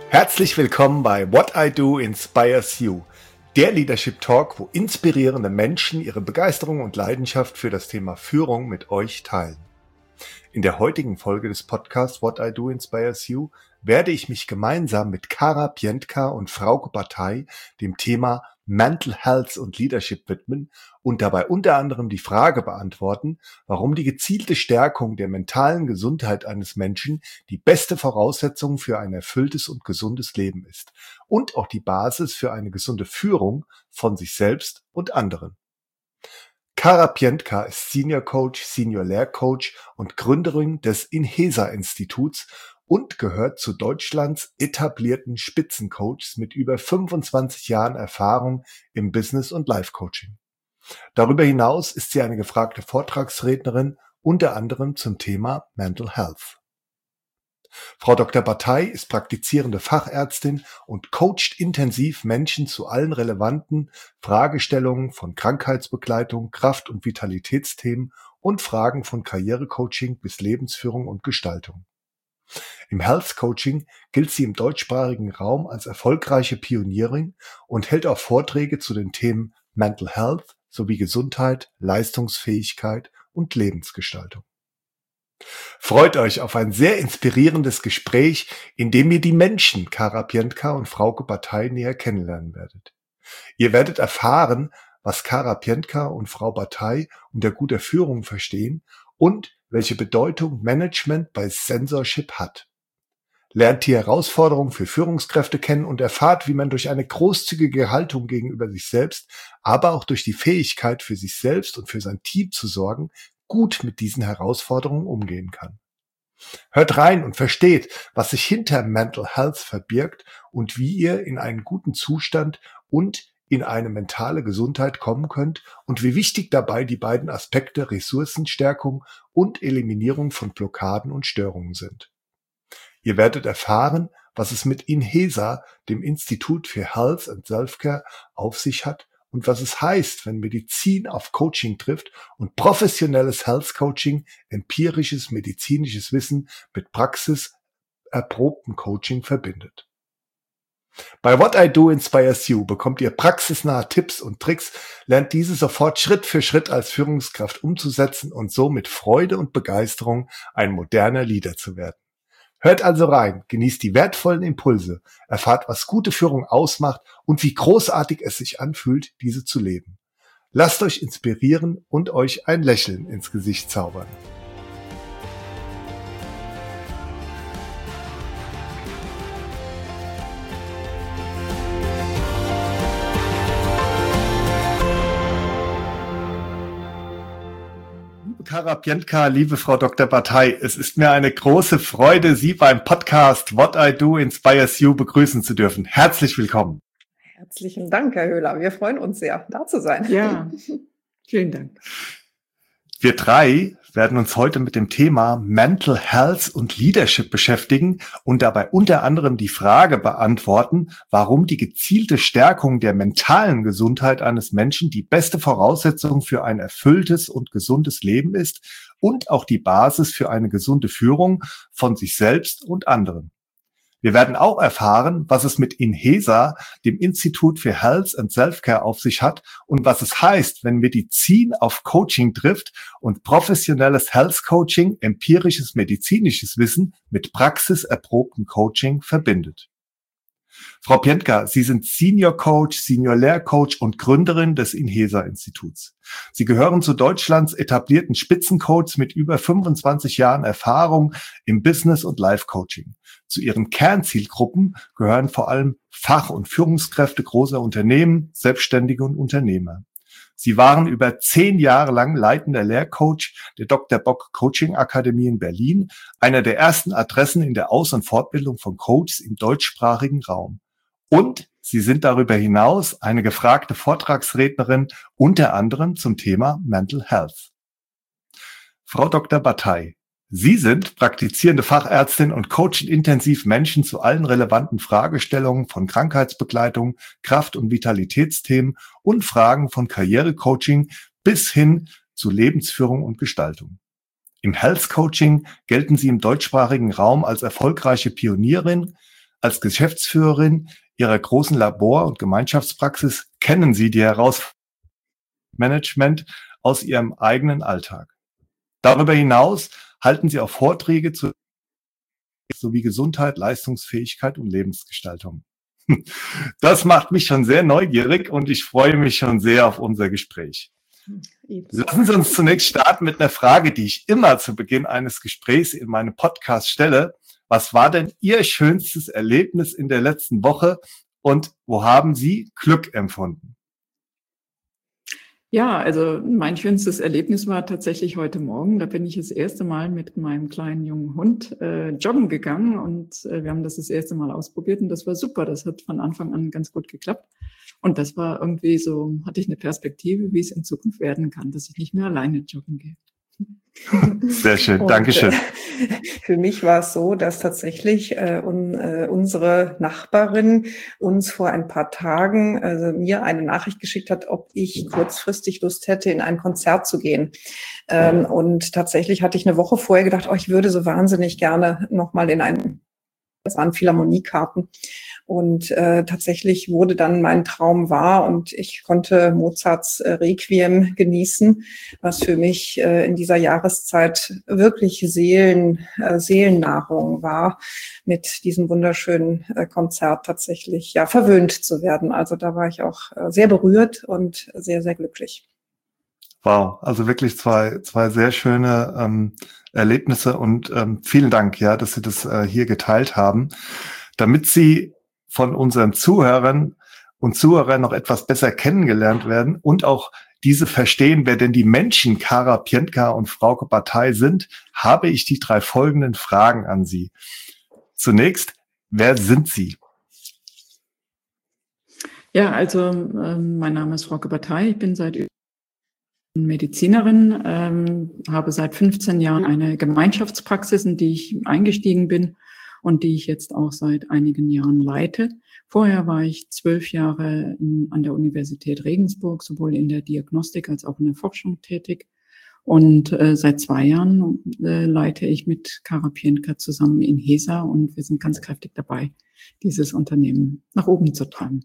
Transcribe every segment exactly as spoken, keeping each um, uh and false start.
Herzlich willkommen bei What I Do Inspires You, der Leadership Talk, wo inspirierende Menschen ihre Begeisterung und Leidenschaft für das Thema Führung mit euch teilen. In der heutigen Folge des Podcasts What I Do Inspires You werde ich mich gemeinsam mit Kara Piętka und Frauke Batay dem Thema Mental Health und Leadership widmen und dabei unter anderem die Frage beantworten, warum die gezielte Stärkung der mentalen Gesundheit eines Menschen die beste Voraussetzung für ein erfülltes und gesundes Leben ist und auch die Basis für eine gesunde Führung von sich selbst und anderen. Kara Piętka ist Senior Coach, Senior Lehrcoach und Gründerin des Inhesa-Instituts und gehört zu Deutschlands etablierten Spitzencoaches mit über fünfundzwanzig Jahren Erfahrung im Business- und Life-Coaching. Darüber hinaus ist sie eine gefragte Vortragsrednerin, unter anderem zum Thema Mental Health. Frau Doktor Batay ist praktizierende Fachärztin und coacht intensiv Menschen zu allen relevanten Fragestellungen von Krankheitsbegleitung, Kraft- und Vitalitätsthemen und Fragen von Karrierecoaching bis Lebensführung und Gestaltung. Im Health Coaching gilt sie im deutschsprachigen Raum als erfolgreiche Pionierin und hält auch Vorträge zu den Themen Mental Health sowie Gesundheit, Leistungsfähigkeit und Lebensgestaltung. Freut euch auf ein sehr inspirierendes Gespräch, in dem ihr die Menschen Kara Piętka und Frauke Batay näher kennenlernen werdet. Ihr werdet erfahren, was Kara Piętka und Frau Batay unter guter Führung verstehen und welche Bedeutung Management bei Censorship hat. Lernt die Herausforderungen für Führungskräfte kennen und erfahrt, wie man durch eine großzügige Haltung gegenüber sich selbst, aber auch durch die Fähigkeit für sich selbst und für sein Team zu sorgen, gut mit diesen Herausforderungen umgehen kann. Hört rein und versteht, was sich hinter Mental Health verbirgt und wie ihr in einen guten Zustand und in eine mentale Gesundheit kommen könnt und wie wichtig dabei die beiden Aspekte Ressourcenstärkung und Eliminierung von Blockaden und Störungen sind. Ihr werdet erfahren, was es mit Inhesa, dem Institut für Health and Self-Care, auf sich hat und was es heißt, wenn Medizin auf Coaching trifft und professionelles Health Coaching, empirisches medizinisches Wissen mit praxiserprobtem Coaching verbindet. Bei What I Do Inspires You bekommt ihr praxisnahe Tipps und Tricks, lernt diese sofort Schritt für Schritt als Führungskraft umzusetzen und so mit Freude und Begeisterung ein moderner Leader zu werden. Hört also rein, genießt die wertvollen Impulse, erfahrt, was gute Führung ausmacht und wie großartig es sich anfühlt, diese zu leben. Lasst euch inspirieren und euch ein Lächeln ins Gesicht zaubern. Kara Piętka, liebe Frau Doktor Batay, es ist mir eine große Freude, Sie beim Podcast What I Do Inspires You begrüßen zu dürfen. Herzlich willkommen. Herzlichen Dank, Herr Höhler. Wir freuen uns sehr, da zu sein. Ja, vielen Dank. Wir drei werden uns heute mit dem Thema Mental Health und Leadership beschäftigen und dabei unter anderem die Frage beantworten, warum die gezielte Stärkung der mentalen Gesundheit eines Menschen die beste Voraussetzung für ein erfülltes und gesundes Leben ist und auch die Basis für eine gesunde Führung von sich selbst und anderen. Wir werden auch erfahren, was es mit Inhesa, dem Institut für Health and Self-Care, auf sich hat und was es heißt, wenn Medizin auf Coaching trifft und professionelles Health Coaching, empirisches medizinisches Wissen mit praxiserprobtem Coaching verbindet. Frau Piętka, Sie sind Senior Coach, Senior Lehrcoach und Gründerin des Inhesa-Instituts. Sie gehören zu Deutschlands etablierten Spitzencoaches mit über fünfundzwanzig Jahren Erfahrung im Business- und Life-Coaching. Zu Ihren Kernzielgruppen gehören vor allem Fach- und Führungskräfte großer Unternehmen, Selbstständige und Unternehmer. Sie waren über zehn Jahre lang leitender Lehrcoach der Doktor Bock Coaching Akademie in Berlin, einer der ersten Adressen in der Aus- und Fortbildung von Coaches im deutschsprachigen Raum. Und Sie sind darüber hinaus eine gefragte Vortragsrednerin, unter anderem zum Thema Mental Health. Frau Doktor Batay, Sie sind praktizierende Fachärztin und coachen intensiv Menschen zu allen relevanten Fragestellungen von Krankheitsbegleitung, Kraft- und Vitalitätsthemen und Fragen von Karrierecoaching bis hin zu Lebensführung und Gestaltung. Im Health Coaching gelten Sie im deutschsprachigen Raum als erfolgreiche Pionierin, Als Geschäftsführerin Ihrer großen Labor- und Gemeinschaftspraxis kennen Sie die Herausforderungen im Management aus Ihrem eigenen Alltag. Darüber hinaus halten Sie auch Vorträge zu sowie Gesundheit, Leistungsfähigkeit und Lebensgestaltung. Das macht mich schon sehr neugierig und ich freue mich schon sehr auf unser Gespräch. Lassen Sie uns zunächst starten mit einer Frage, die ich immer zu Beginn eines Gesprächs in meinem Podcast stelle. Was war denn Ihr schönstes Erlebnis in der letzten Woche und wo haben Sie Glück empfunden? Ja, also mein schönstes Erlebnis war tatsächlich heute Morgen. Da bin ich das erste Mal mit meinem kleinen jungen Hund äh, joggen gegangen und äh, wir haben das das erste Mal ausprobiert und das war super. Das hat von Anfang an ganz gut geklappt. Und das war irgendwie so, hatte ich eine Perspektive, wie es in Zukunft werden kann, dass ich nicht mehr alleine joggen gehe. Sehr schön, Und, Dankeschön. Äh, für mich war es so, dass tatsächlich äh, un, äh, unsere Nachbarin uns vor ein paar Tagen, also mir eine Nachricht geschickt hat, ob ich kurzfristig Lust hätte, in ein Konzert zu gehen. Ähm, und tatsächlich hatte ich eine Woche vorher gedacht, oh, ich würde so wahnsinnig gerne nochmal in ein, das waren Philharmoniekarten. Und äh, tatsächlich wurde dann mein Traum wahr und ich konnte Mozarts äh, Requiem genießen, was für mich äh, in dieser Jahreszeit wirklich Seelen, äh, Seelennahrung war, mit diesem wunderschönen äh, Konzert tatsächlich ja verwöhnt zu werden. Also da war ich auch äh, sehr berührt und sehr, sehr glücklich. Wow, also wirklich zwei, zwei sehr schöne ähm, Erlebnisse und ähm, vielen Dank, ja, dass Sie das äh, hier geteilt haben. Damit Sie von unseren Zuhörern und Zuhörern noch etwas besser kennengelernt werden und auch diese verstehen, wer denn die Menschen Kara Piętka und Frauke Bataille sind, habe ich die drei folgenden Fragen an Sie. Zunächst, wer sind Sie? Ja, also ähm, mein Name ist Frauke Bataille. Ich bin seit Medizinerin, ähm, habe seit fünfzehn Jahren eine Gemeinschaftspraxis, in die ich eingestiegen bin und die ich jetzt auch seit einigen Jahren leite. Vorher war ich zwölf Jahre in, an der Universität Regensburg, sowohl in der Diagnostik als auch in der Forschung tätig. Und äh, seit zwei Jahren äh, leite ich mit Kara Piętka zusammen in Hesa und wir sind ganz kräftig dabei, dieses Unternehmen nach oben zu treiben.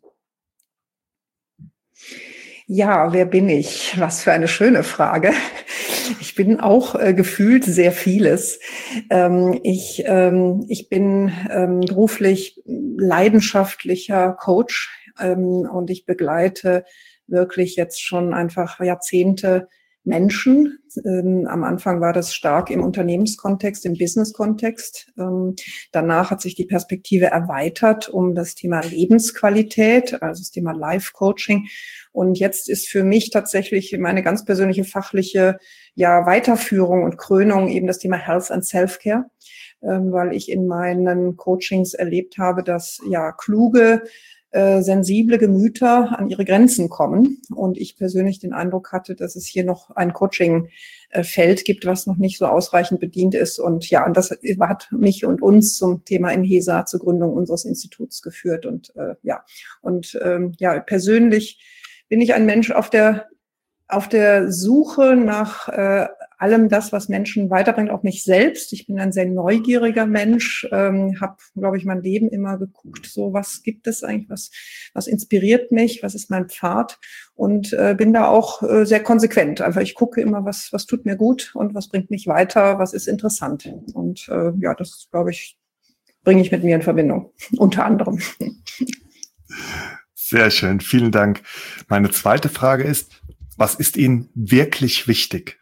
Ja, wer bin ich? Was für eine schöne Frage. Ich bin auch äh, gefühlt sehr vieles. Ähm, ich, ähm, ich bin ähm, beruflich leidenschaftlicher Coach ähm, und ich begleite wirklich jetzt schon einfach Jahrzehnte Menschen. Ähm, am Anfang war das stark im Unternehmenskontext, im Business-Kontext. Ähm, danach hat sich die Perspektive erweitert um das Thema Lebensqualität, also das Thema Life-Coaching. Und jetzt ist für mich tatsächlich meine ganz persönliche fachliche ja, Weiterführung und Krönung eben das Thema Health and Self-Care, ähm, weil ich in meinen Coachings erlebt habe, dass ja kluge, äh, sensible Gemüter an ihre Grenzen kommen. Und ich persönlich den Eindruck hatte, dass es hier noch ein Coaching-Feld gibt, was noch nicht so ausreichend bedient ist. Und ja, und das hat mich und uns zum Thema Inhesa zur Gründung unseres Instituts geführt. Und äh, ja, und ähm, ja, persönlich bin ich ein Mensch auf der auf der Suche nach äh, allem das, was Menschen weiterbringt, auch mich selbst. Ich bin ein sehr neugieriger Mensch, ähm, habe, glaube ich, mein Leben immer geguckt, so was gibt es eigentlich, was was inspiriert mich, was ist mein Pfad und äh, bin da auch äh, sehr konsequent. Einfach ich gucke immer, was was tut mir gut und was bringt mich weiter, was ist interessant. Und äh, ja, das, glaube ich, bringe ich mit mir in Verbindung, unter anderem. Sehr schön, vielen Dank. Meine zweite Frage ist, was ist Ihnen wirklich wichtig?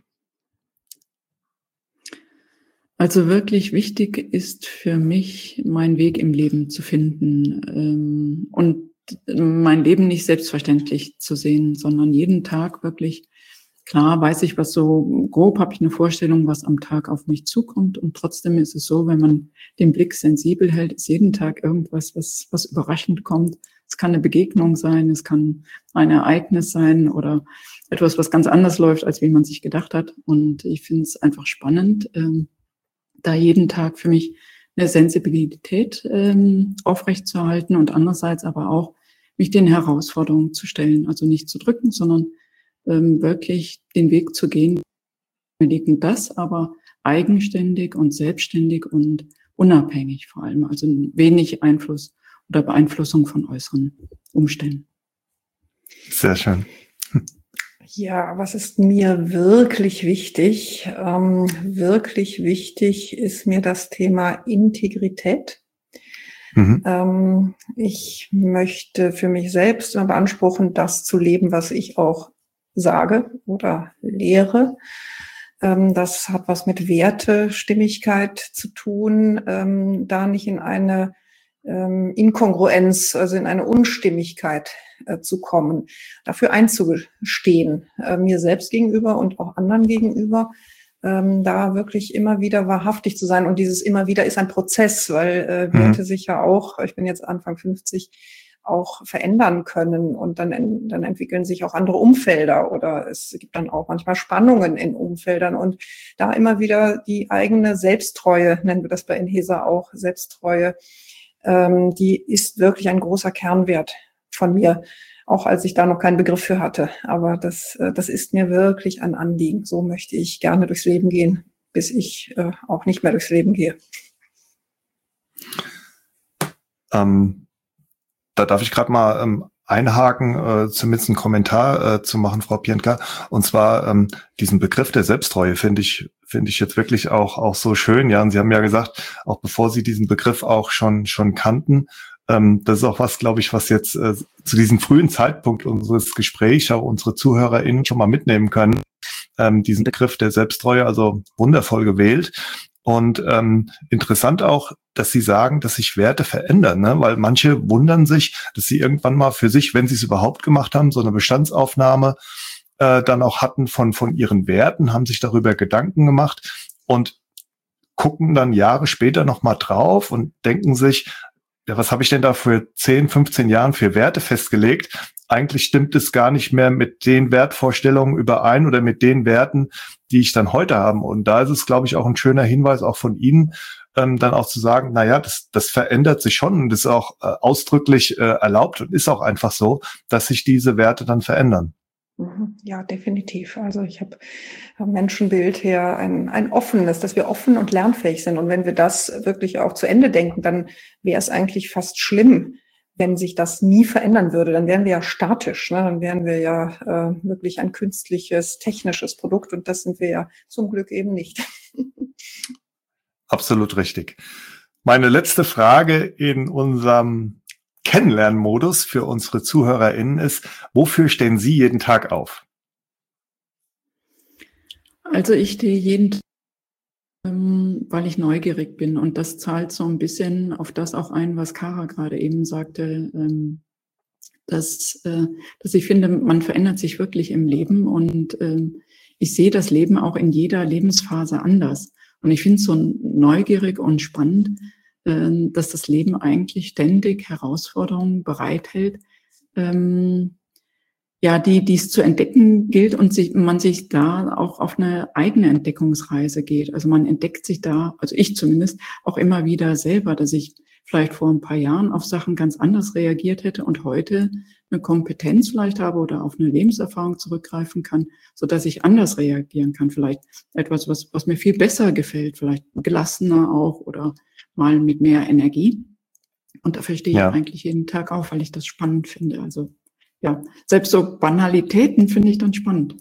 Also wirklich wichtig ist für mich, meinen Weg im Leben zu finden ähm, und mein Leben nicht selbstverständlich zu sehen, sondern jeden Tag wirklich, klar weiß ich, was so grob, habe ich eine Vorstellung, was am Tag auf mich zukommt und trotzdem ist es so, wenn man den Blick sensibel hält, ist jeden Tag irgendwas, was, was überraschend kommt. Es kann eine Begegnung sein, es kann ein Ereignis sein oder etwas, was ganz anders läuft, als wie man sich gedacht hat. Und ich finde es einfach spannend, ähm, da jeden Tag für mich eine Sensibilität ähm, aufrechtzuerhalten und andererseits aber auch mich den Herausforderungen zu stellen. Also nicht zu drücken, sondern ähm, wirklich den Weg zu gehen. Wir liegen das aber eigenständig und selbstständig und unabhängig vor allem, also wenig Einfluss oder Beeinflussung von äußeren Umständen. Sehr schön. Ja, was ist mir wirklich wichtig? Ähm, wirklich wichtig ist mir das Thema Integrität. Mhm. Ähm, ich möchte für mich selbst immer beanspruchen, das zu leben, was ich auch sage oder lehre. Ähm, das hat was mit Wertestimmigkeit zu tun, ähm, da nicht in eine ähm, Inkongruenz, also in eine Unstimmigkeit äh, zu kommen, dafür einzustehen, äh, mir selbst gegenüber und auch anderen gegenüber, ähm, da wirklich immer wieder wahrhaftig zu sein. Und dieses immer wieder ist ein Prozess, weil äh, Werte mhm. sich ja auch, ich bin jetzt Anfang fünfzig, auch verändern können und dann, dann entwickeln sich auch andere Umfelder oder es gibt dann auch manchmal Spannungen in Umfeldern und da immer wieder die eigene Selbsttreue, nennen wir das bei Inhesa auch, Selbsttreue, ähm, die ist wirklich ein großer Kernwert von mir, auch als ich da noch keinen Begriff für hatte. Aber das, das ist mir wirklich ein Anliegen. So möchte ich gerne durchs Leben gehen, bis ich äh, auch nicht mehr durchs Leben gehe. Ähm Da darf ich gerade mal ähm, einhaken, äh, zumindest einen Kommentar äh, zu machen, Frau Pientka. Und zwar ähm, diesen Begriff der Selbsttreue finde ich finde ich jetzt wirklich auch auch so schön. Ja, und Sie haben ja gesagt, auch bevor Sie diesen Begriff auch schon schon kannten, ähm, das ist auch was, glaube ich, was jetzt äh, zu diesem frühen Zeitpunkt unseres Gesprächs auch unsere ZuhörerInnen schon mal mitnehmen können. Ähm, diesen Begriff der Selbsttreue, also wundervoll gewählt. Und ähm, interessant auch, dass Sie sagen, dass sich Werte verändern, ne? Weil manche wundern sich, dass sie irgendwann mal für sich, wenn sie es überhaupt gemacht haben, so eine Bestandsaufnahme äh, dann auch hatten von von ihren Werten, haben sich darüber Gedanken gemacht und gucken dann Jahre später nochmal drauf und denken sich, ja, was habe ich denn da für zehn, fünfzehn Jahren für Werte festgelegt? Eigentlich stimmt es gar nicht mehr mit den Wertvorstellungen überein oder mit den Werten, die ich dann heute habe. Und da ist es, glaube ich, auch ein schöner Hinweis auch von Ihnen, ähm, dann auch zu sagen, na ja, das, das verändert sich schon und ist auch äh, ausdrücklich äh, erlaubt und ist auch einfach so, dass sich diese Werte dann verändern. Ja, definitiv. Also ich habe vom Menschenbild her ein, ein offenes, dass wir offen und lernfähig sind. Und wenn wir das wirklich auch zu Ende denken, dann wäre es eigentlich fast schlimm, wenn sich das nie verändern würde. Dann wären wir ja statisch, ne? Dann wären wir ja äh, wirklich ein künstliches, technisches Produkt. Und das sind wir ja zum Glück eben nicht. Absolut richtig. Meine letzte Frage in unserem Kennenlernmodus für unsere ZuhörerInnen ist, wofür stehen Sie jeden Tag auf? Also ich stehe jeden Tag, ähm, weil ich neugierig bin und das zahlt so ein bisschen auf das auch ein, was Kara gerade eben sagte, ähm, dass, äh, dass ich finde, man verändert sich wirklich im Leben und ähm, ich sehe das Leben auch in jeder Lebensphase anders. Und ich finde es so neugierig und spannend, dass das Leben eigentlich ständig Herausforderungen bereithält, ähm, ja, die die es zu entdecken gilt und sich, man sich da auch auf eine eigene Entdeckungsreise geht. Also man entdeckt sich da, also ich zumindest, auch immer wieder selber, dass ich vielleicht vor ein paar Jahren auf Sachen ganz anders reagiert hätte und heute eine Kompetenz vielleicht habe oder auf eine Lebenserfahrung zurückgreifen kann, so dass ich anders reagieren kann. Vielleicht etwas, was, was mir viel besser gefällt, vielleicht gelassener auch oder mal mit mehr Energie. Und dafür stehe ja. ich eigentlich jeden Tag auf, weil ich das spannend finde. Also ja, selbst so Banalitäten finde ich dann spannend.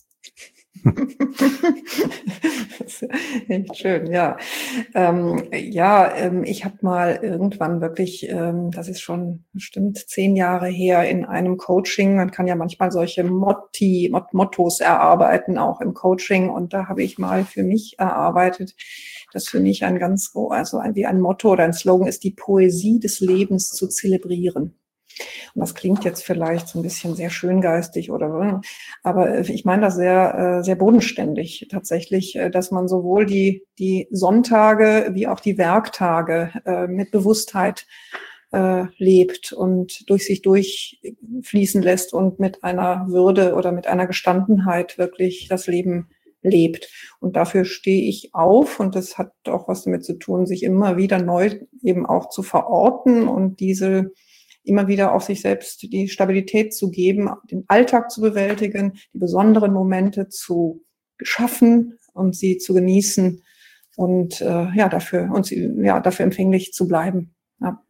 Das ist echt schön, ja. Ähm, ja, ähm, ich habe mal irgendwann wirklich, ähm, das ist schon bestimmt zehn Jahre her, in einem Coaching, man kann ja manchmal solche Motti, Mot- Mottos erarbeiten, auch im Coaching. Und da habe ich mal für mich erarbeitet, das für mich ein ganz, also ein, wie ein Motto oder ein Slogan ist, die Poesie des Lebens zu zelebrieren. Und das klingt jetzt vielleicht so ein bisschen sehr schöngeistig oder, aber ich meine das sehr, sehr bodenständig tatsächlich, dass man sowohl die, die Sonntage wie auch die Werktage mit Bewusstheit lebt und durch sich durchfließen lässt und mit einer Würde oder mit einer Gestandenheit wirklich das Leben lebt. Und dafür stehe ich auf und das hat auch was damit zu tun, sich immer wieder neu eben auch zu verorten und diese immer wieder auf sich selbst die Stabilität zu geben, den Alltag zu bewältigen, die besonderen Momente zu schaffen und sie zu genießen und äh, ja, dafür uns ja dafür empfänglich zu bleiben. Ja.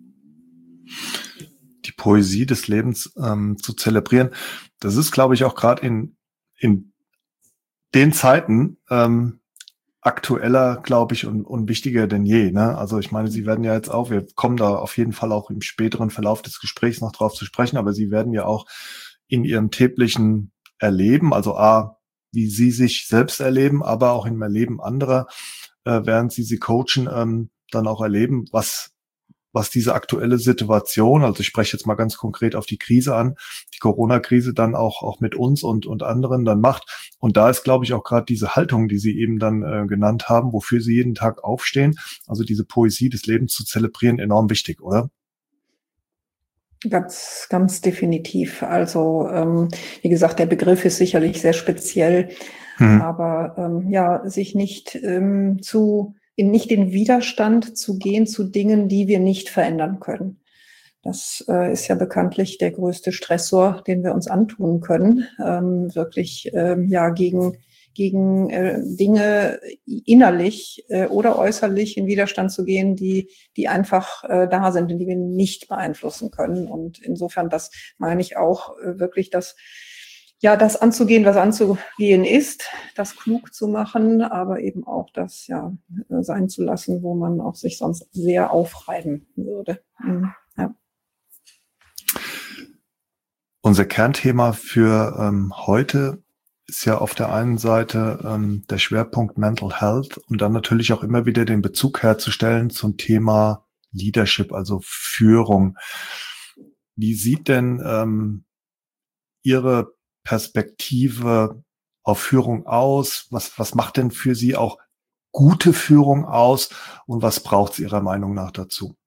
Die Poesie des Lebens ähm, zu zelebrieren, das ist, glaube ich, auch gerade in in den Zeiten ähm, aktueller, glaube ich, und, und wichtiger denn je. Ne? Also ich meine, Sie werden ja jetzt auch, wir kommen da auf jeden Fall auch im späteren Verlauf des Gesprächs noch drauf zu sprechen, aber Sie werden ja auch in Ihrem täglichen Erleben, also A, wie Sie sich selbst erleben, aber auch im Erleben anderer, äh, während Sie sie coachen, ähm, dann auch erleben, was was diese aktuelle Situation, also ich spreche jetzt mal ganz konkret auf die Krise an, die Corona-Krise dann auch auch mit uns und und anderen dann macht. Und da ist, glaube ich, auch gerade diese Haltung, die Sie eben dann äh, genannt haben, wofür Sie jeden Tag aufstehen, also diese Poesie des Lebens zu zelebrieren, enorm wichtig, oder? Ganz, ganz definitiv. Also ähm, wie gesagt, der Begriff ist sicherlich sehr speziell, Hm. aber ähm, ja, sich nicht ähm, zu in nicht in Widerstand zu gehen zu Dingen, die wir nicht verändern können. Das äh, ist ja bekanntlich der größte Stressor, den wir uns antun können, ähm, wirklich ähm, ja gegen gegen äh, Dinge innerlich äh, oder äußerlich in Widerstand zu gehen, die die einfach äh, da sind und die wir nicht beeinflussen können. Und insofern, das meine ich auch äh, wirklich, dass ja, das anzugehen, was anzugehen ist, das klug zu machen, aber eben auch das ja sein zu lassen, wo man auch sich sonst sehr aufreiben würde. Ja. Unser Kernthema für ähm, heute ist ja auf der einen Seite ähm, der Schwerpunkt Mental Health und dann natürlich auch immer wieder den Bezug herzustellen zum Thema Leadership, also Führung. Wie sieht denn ähm, Ihre Perspektive auf Führung aus? Was, was macht denn für Sie auch gute Führung aus und was braucht es Ihrer Meinung nach dazu?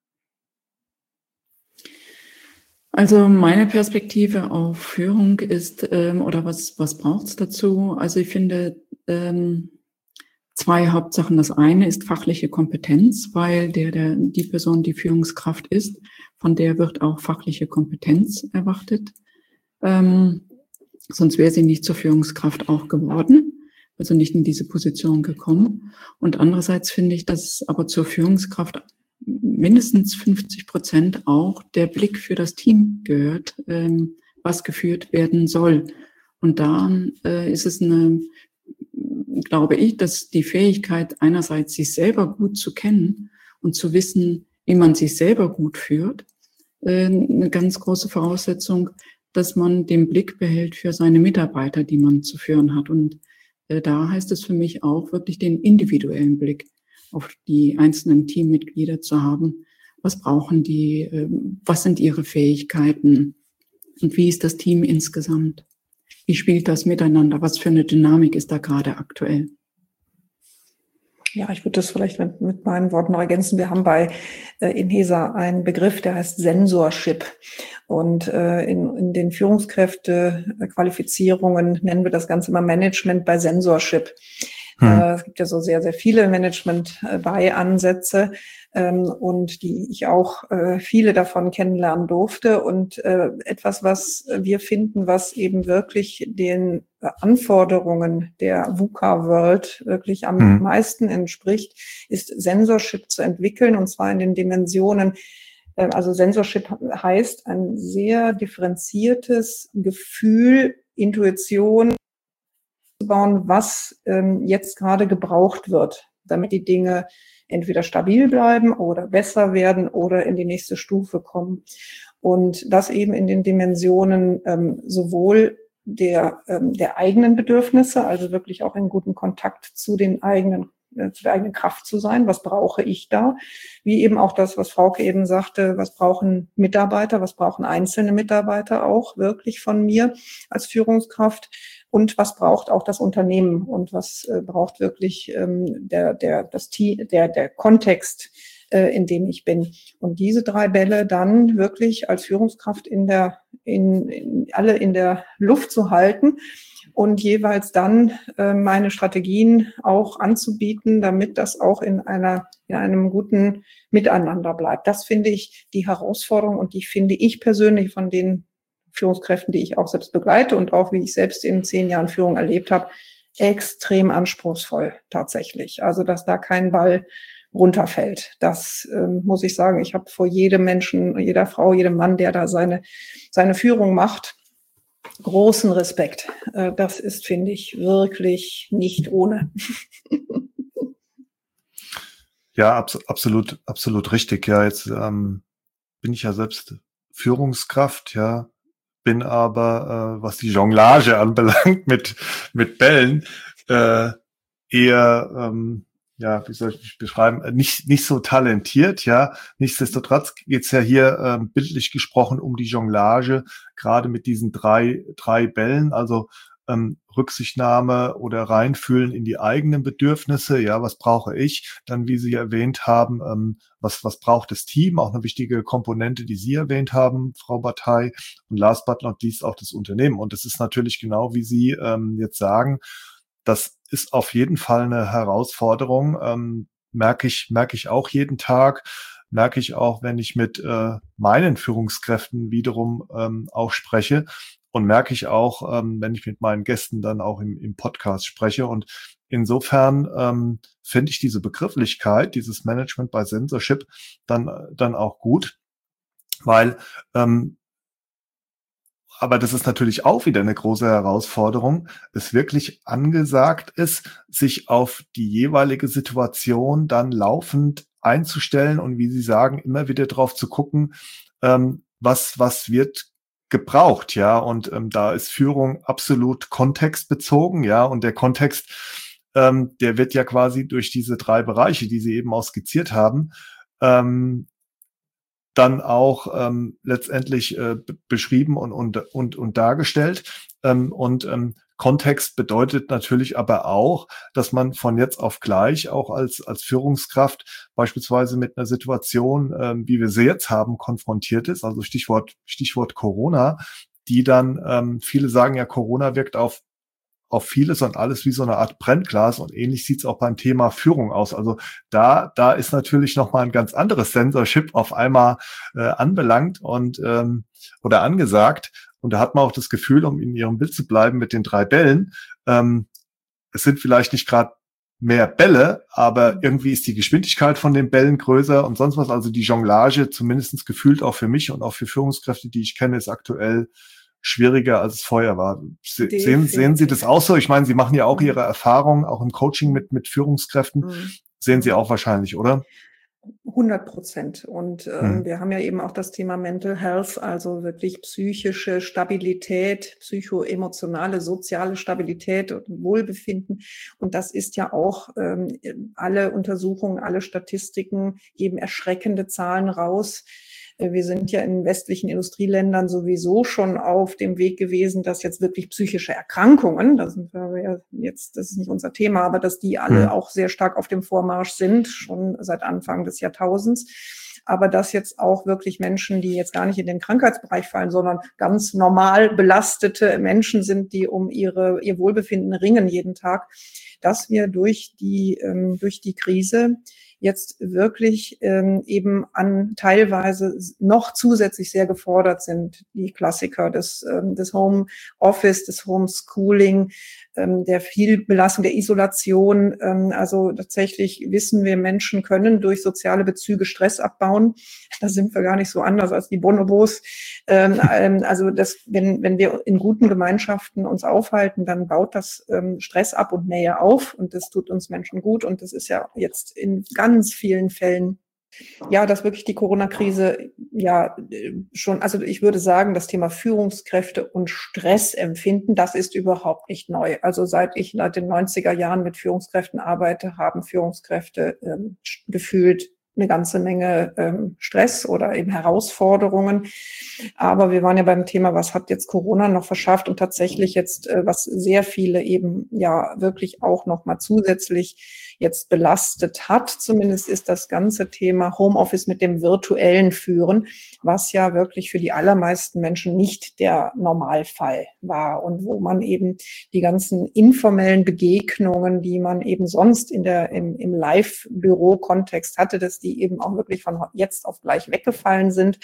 Also meine Perspektive auf Führung ist, ähm, oder was, was braucht es dazu? Also ich finde ähm, zwei Hauptsachen. Das eine ist fachliche Kompetenz, weil der, der, die Person, die Führungskraft ist, von der wird auch fachliche Kompetenz erwartet. Ähm, sonst wäre sie nicht zur Führungskraft auch geworden, also nicht in diese Position gekommen. Und andererseits finde ich, dass aber zur Führungskraft mindestens fünfzig Prozent auch der Blick für das Team gehört, ähm, was geführt werden soll. Und da äh, ist es eine, glaube ich, dass die Fähigkeit einerseits sich selber gut zu kennen und zu wissen, wie man sich selber gut führt, äh, eine ganz große Voraussetzung, dass man den Blick behält für seine Mitarbeiter, die man zu führen hat. Und äh, da heißt es für mich auch wirklich den individuellen Blick auf die einzelnen Teammitglieder zu haben. Was brauchen die? Was sind ihre Fähigkeiten? Und wie ist das Team insgesamt? Wie spielt das miteinander? Was für eine Dynamik ist da gerade aktuell? Ja, ich würde das vielleicht mit, mit meinen Worten noch ergänzen. Wir haben bei äh, Inhesa einen Begriff, der heißt Sensorship. Und äh, in, in den Führungskräfte-Qualifizierungen nennen wir das Ganze mal Management by Sensorship. Hm. Äh, es gibt ja so sehr, sehr viele Management-by-Ansätze ähm, und die ich auch äh, viele davon kennenlernen durfte. Und äh, etwas, was wir finden, was eben wirklich den Anforderungen der VUCA-World wirklich am hm. meisten entspricht, ist Sensorship zu entwickeln, und zwar in den Dimensionen. Äh, also Sensorship heißt ein sehr differenziertes Gefühl, Intuition, bauen, was ähm, jetzt gerade gebraucht wird, damit die Dinge entweder stabil bleiben oder besser werden oder in die nächste Stufe kommen. Und das eben in den Dimensionen ähm, sowohl der, ähm, der eigenen Bedürfnisse, also wirklich auch in guten Kontakt zu den eigenen zu der eigenen Kraft zu sein, was brauche ich da, wie eben auch das, was Frauke eben sagte, was brauchen Mitarbeiter, was brauchen einzelne Mitarbeiter auch wirklich von mir als Führungskraft und was braucht auch das Unternehmen und was äh, braucht wirklich ähm, der, der, das Team, der, der Kontext, äh, in dem ich bin. Und diese drei Bälle dann wirklich als Führungskraft in der, in, in alle in der Luft zu halten und jeweils dann äh, meine Strategien auch anzubieten, damit das auch in einer in einem guten Miteinander bleibt. Das finde ich die Herausforderung und die finde ich persönlich von den Führungskräften, die ich auch selbst begleite und auch wie ich selbst in zehn Jahren Führung erlebt habe, extrem anspruchsvoll tatsächlich. Also dass da kein Ball runterfällt. Das ähm, muss ich sagen. Ich habe vor jedem Menschen, jeder Frau, jedem Mann, der da seine, seine Führung macht, großen Respekt. Äh, das ist, finde ich, wirklich nicht ohne. Ja, abs- absolut, absolut richtig. Ja, jetzt ähm, bin ich ja selbst Führungskraft, ja, bin aber, äh, was die Jonglage anbelangt mit mit Bällen, äh, eher, ähm, ja, wie soll ich mich beschreiben, äh, nicht nicht so talentiert, ja. Nichtsdestotrotz geht's ja hier ähm, bildlich gesprochen um die Jonglage, gerade mit diesen drei drei Bällen, also ähm, Rücksichtnahme oder reinfühlen in die eigenen Bedürfnisse. Ja, was brauche ich? Dann, wie Sie erwähnt haben, ähm, was was braucht das Team? Auch eine wichtige Komponente, die Sie erwähnt haben, Frau Bataille. Und last but not least auch das Unternehmen. Und das ist natürlich genau, wie Sie ähm, jetzt sagen, das ist auf jeden Fall eine Herausforderung. Ähm, merke ich, merke ich auch jeden Tag. Merke ich auch, wenn ich mit äh, meinen Führungskräften wiederum ähm, auch spreche. Und merke ich auch, ähm, wenn ich mit meinen Gästen dann auch im, im Podcast spreche. Und insofern ähm, finde ich diese Begrifflichkeit, dieses Management by Censorship dann, dann auch gut, weil ähm, aber das ist natürlich auch wieder eine große Herausforderung, es wirklich angesagt ist, sich auf die jeweilige Situation dann laufend einzustellen und, wie Sie sagen, immer wieder drauf zu gucken, ähm, was, was wird gebraucht, ja. Und ähm, da ist Führung absolut kontextbezogen, ja. Und der Kontext, ähm, der wird ja quasi durch diese drei Bereiche, die Sie eben auch skizziert haben, ähm, dann auch ähm, letztendlich äh, b- beschrieben und, und, und, und dargestellt. Ähm, und ähm, Kontext bedeutet natürlich aber auch, dass man von jetzt auf gleich auch als, als Führungskraft beispielsweise mit einer Situation, ähm, wie wir sie jetzt haben, konfrontiert ist, also Stichwort, Stichwort Corona, die dann, ähm, viele sagen ja, Corona wirkt auf auf vieles und alles wie so eine Art Brennglas, und ähnlich sieht's auch beim Thema Führung aus. Also da, da ist natürlich nochmal ein ganz anderes Censorship auf einmal äh, anbelangt und ähm, oder angesagt. Und da hat man auch das Gefühl, um in Ihrem Bild zu bleiben mit den drei Bällen, ähm, es sind vielleicht nicht gerade mehr Bälle, aber irgendwie ist die Geschwindigkeit von den Bällen größer und sonst was. Also die Jonglage, zumindest gefühlt auch für mich und auch für Führungskräfte, die ich kenne, ist aktuell schwieriger, als es vorher war. Se- Sehen, sehen Sie das auch so? Ich meine, Sie machen ja auch Ihre Erfahrungen, auch im Coaching mit, mit Führungskräften. Mhm. Sehen Sie auch wahrscheinlich, oder? hundert Prozent. Und ähm, Mhm. wir haben ja eben auch das Thema Mental Health, also wirklich psychische Stabilität, psychoemotionale, soziale Stabilität und Wohlbefinden. Und das ist ja auch, ähm, alle Untersuchungen, alle Statistiken geben erschreckende Zahlen raus. Wir sind ja in westlichen Industrieländern sowieso schon auf dem Weg gewesen, dass jetzt wirklich psychische Erkrankungen, da sind wir ja jetzt, das ist nicht unser Thema, aber dass die alle Mhm. auch sehr stark auf dem Vormarsch sind, schon seit Anfang des Jahrtausends. Aber dass jetzt auch wirklich Menschen, die jetzt gar nicht in den Krankheitsbereich fallen, sondern ganz normal belastete Menschen sind, die um ihre, ihr Wohlbefinden ringen jeden Tag, dass wir durch die, ähm, durch die Krise jetzt wirklich ähm, eben an teilweise noch zusätzlich sehr gefordert sind. Die Klassiker des, ähm, des Home Office, des Homeschooling, ähm, der Vielbelastung, der Isolation. Ähm, also tatsächlich wissen wir, Menschen können durch soziale Bezüge Stress abbauen. Da sind wir gar nicht so anders als die Bonobos. Ähm, ähm, also das, wenn, wenn wir in guten Gemeinschaften uns aufhalten, dann baut das ähm, Stress ab und Nähe auf, und das tut uns Menschen gut. Und das ist ja jetzt in ganz vielen Fällen, ja, dass wirklich die Corona-Krise ja schon, also ich würde sagen, das Thema Führungskräfte und Stressempfinden, das ist überhaupt nicht neu. Also seit ich seit den neunziger Jahren mit Führungskräften arbeite, haben Führungskräfte ähm, gefühlt eine ganze Menge ähm, Stress oder eben Herausforderungen. Aber wir waren ja beim Thema, was hat jetzt Corona noch verschafft, und tatsächlich jetzt, äh, was sehr viele eben ja wirklich auch noch mal zusätzlich jetzt belastet hat, zumindest ist das ganze Thema Homeoffice mit dem virtuellen Führen, was ja wirklich für die allermeisten Menschen nicht der Normalfall war und wo man eben die ganzen informellen Begegnungen, die man eben sonst in der, im, im Live-Büro-Kontext hatte, dass die eben auch wirklich von jetzt auf gleich weggefallen sind.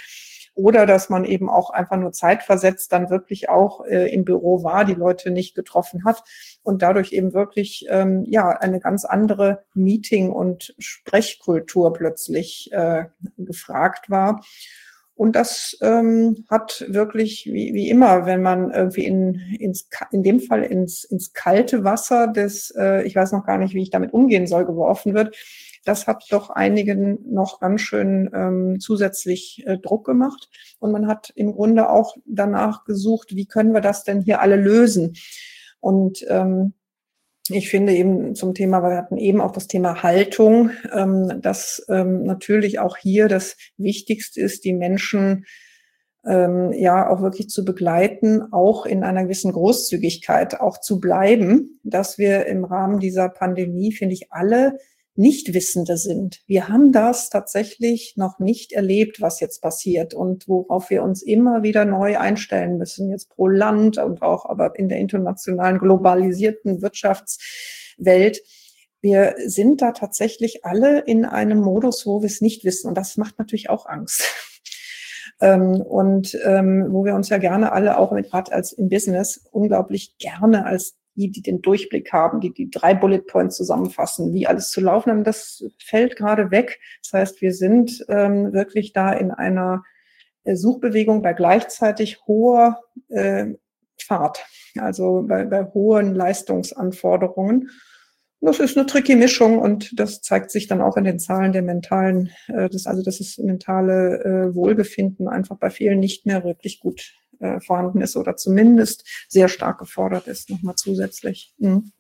Oder dass man eben auch einfach nur zeitversetzt dann wirklich auch äh, im Büro war, die Leute nicht getroffen hat und dadurch eben wirklich ähm, ja eine ganz andere Meeting- und Sprechkultur plötzlich äh, gefragt war. Und das ähm, hat wirklich, wie, wie immer, wenn man irgendwie in, ins, in dem Fall ins, ins kalte Wasser des, äh, ich weiß noch gar nicht, wie ich damit umgehen soll, geworfen wird, das hat doch einigen noch ganz schön ähm, zusätzlich äh, Druck gemacht. Und man hat im Grunde auch danach gesucht, wie können wir das denn hier alle lösen? Und ähm, ich finde eben zum Thema, wir hatten eben auch das Thema Haltung, ähm, dass ähm, natürlich auch hier das Wichtigste ist, die Menschen ähm, ja auch wirklich zu begleiten, auch in einer gewissen Großzügigkeit auch zu bleiben, dass wir im Rahmen dieser Pandemie, finde ich, alle Nichtwissende sind. Wir haben das tatsächlich noch nicht erlebt, was jetzt passiert und worauf wir uns immer wieder neu einstellen müssen, jetzt pro Land und auch aber in der internationalen globalisierten Wirtschaftswelt. Wir sind da tatsächlich alle in einem Modus, wo wir es nicht wissen und das macht natürlich auch Angst. Ähm, und ähm, wo wir uns ja gerne alle auch mit gerade als im Business unglaublich gerne als die, die den Durchblick haben, die die drei Bullet Points zusammenfassen, wie alles zu laufen haben, das fällt gerade weg. Das heißt, wir sind ähm, wirklich da in einer äh, Suchbewegung bei gleichzeitig hoher äh, Fahrt, also bei, bei hohen Leistungsanforderungen. Das ist eine tricky Mischung und das zeigt sich dann auch in den Zahlen der mentalen, äh, das, also dass das mentale äh, Wohlbefinden einfach bei vielen nicht mehr wirklich gut äh, vorhanden ist oder zumindest sehr stark gefordert ist, nochmal zusätzlich. Mhm.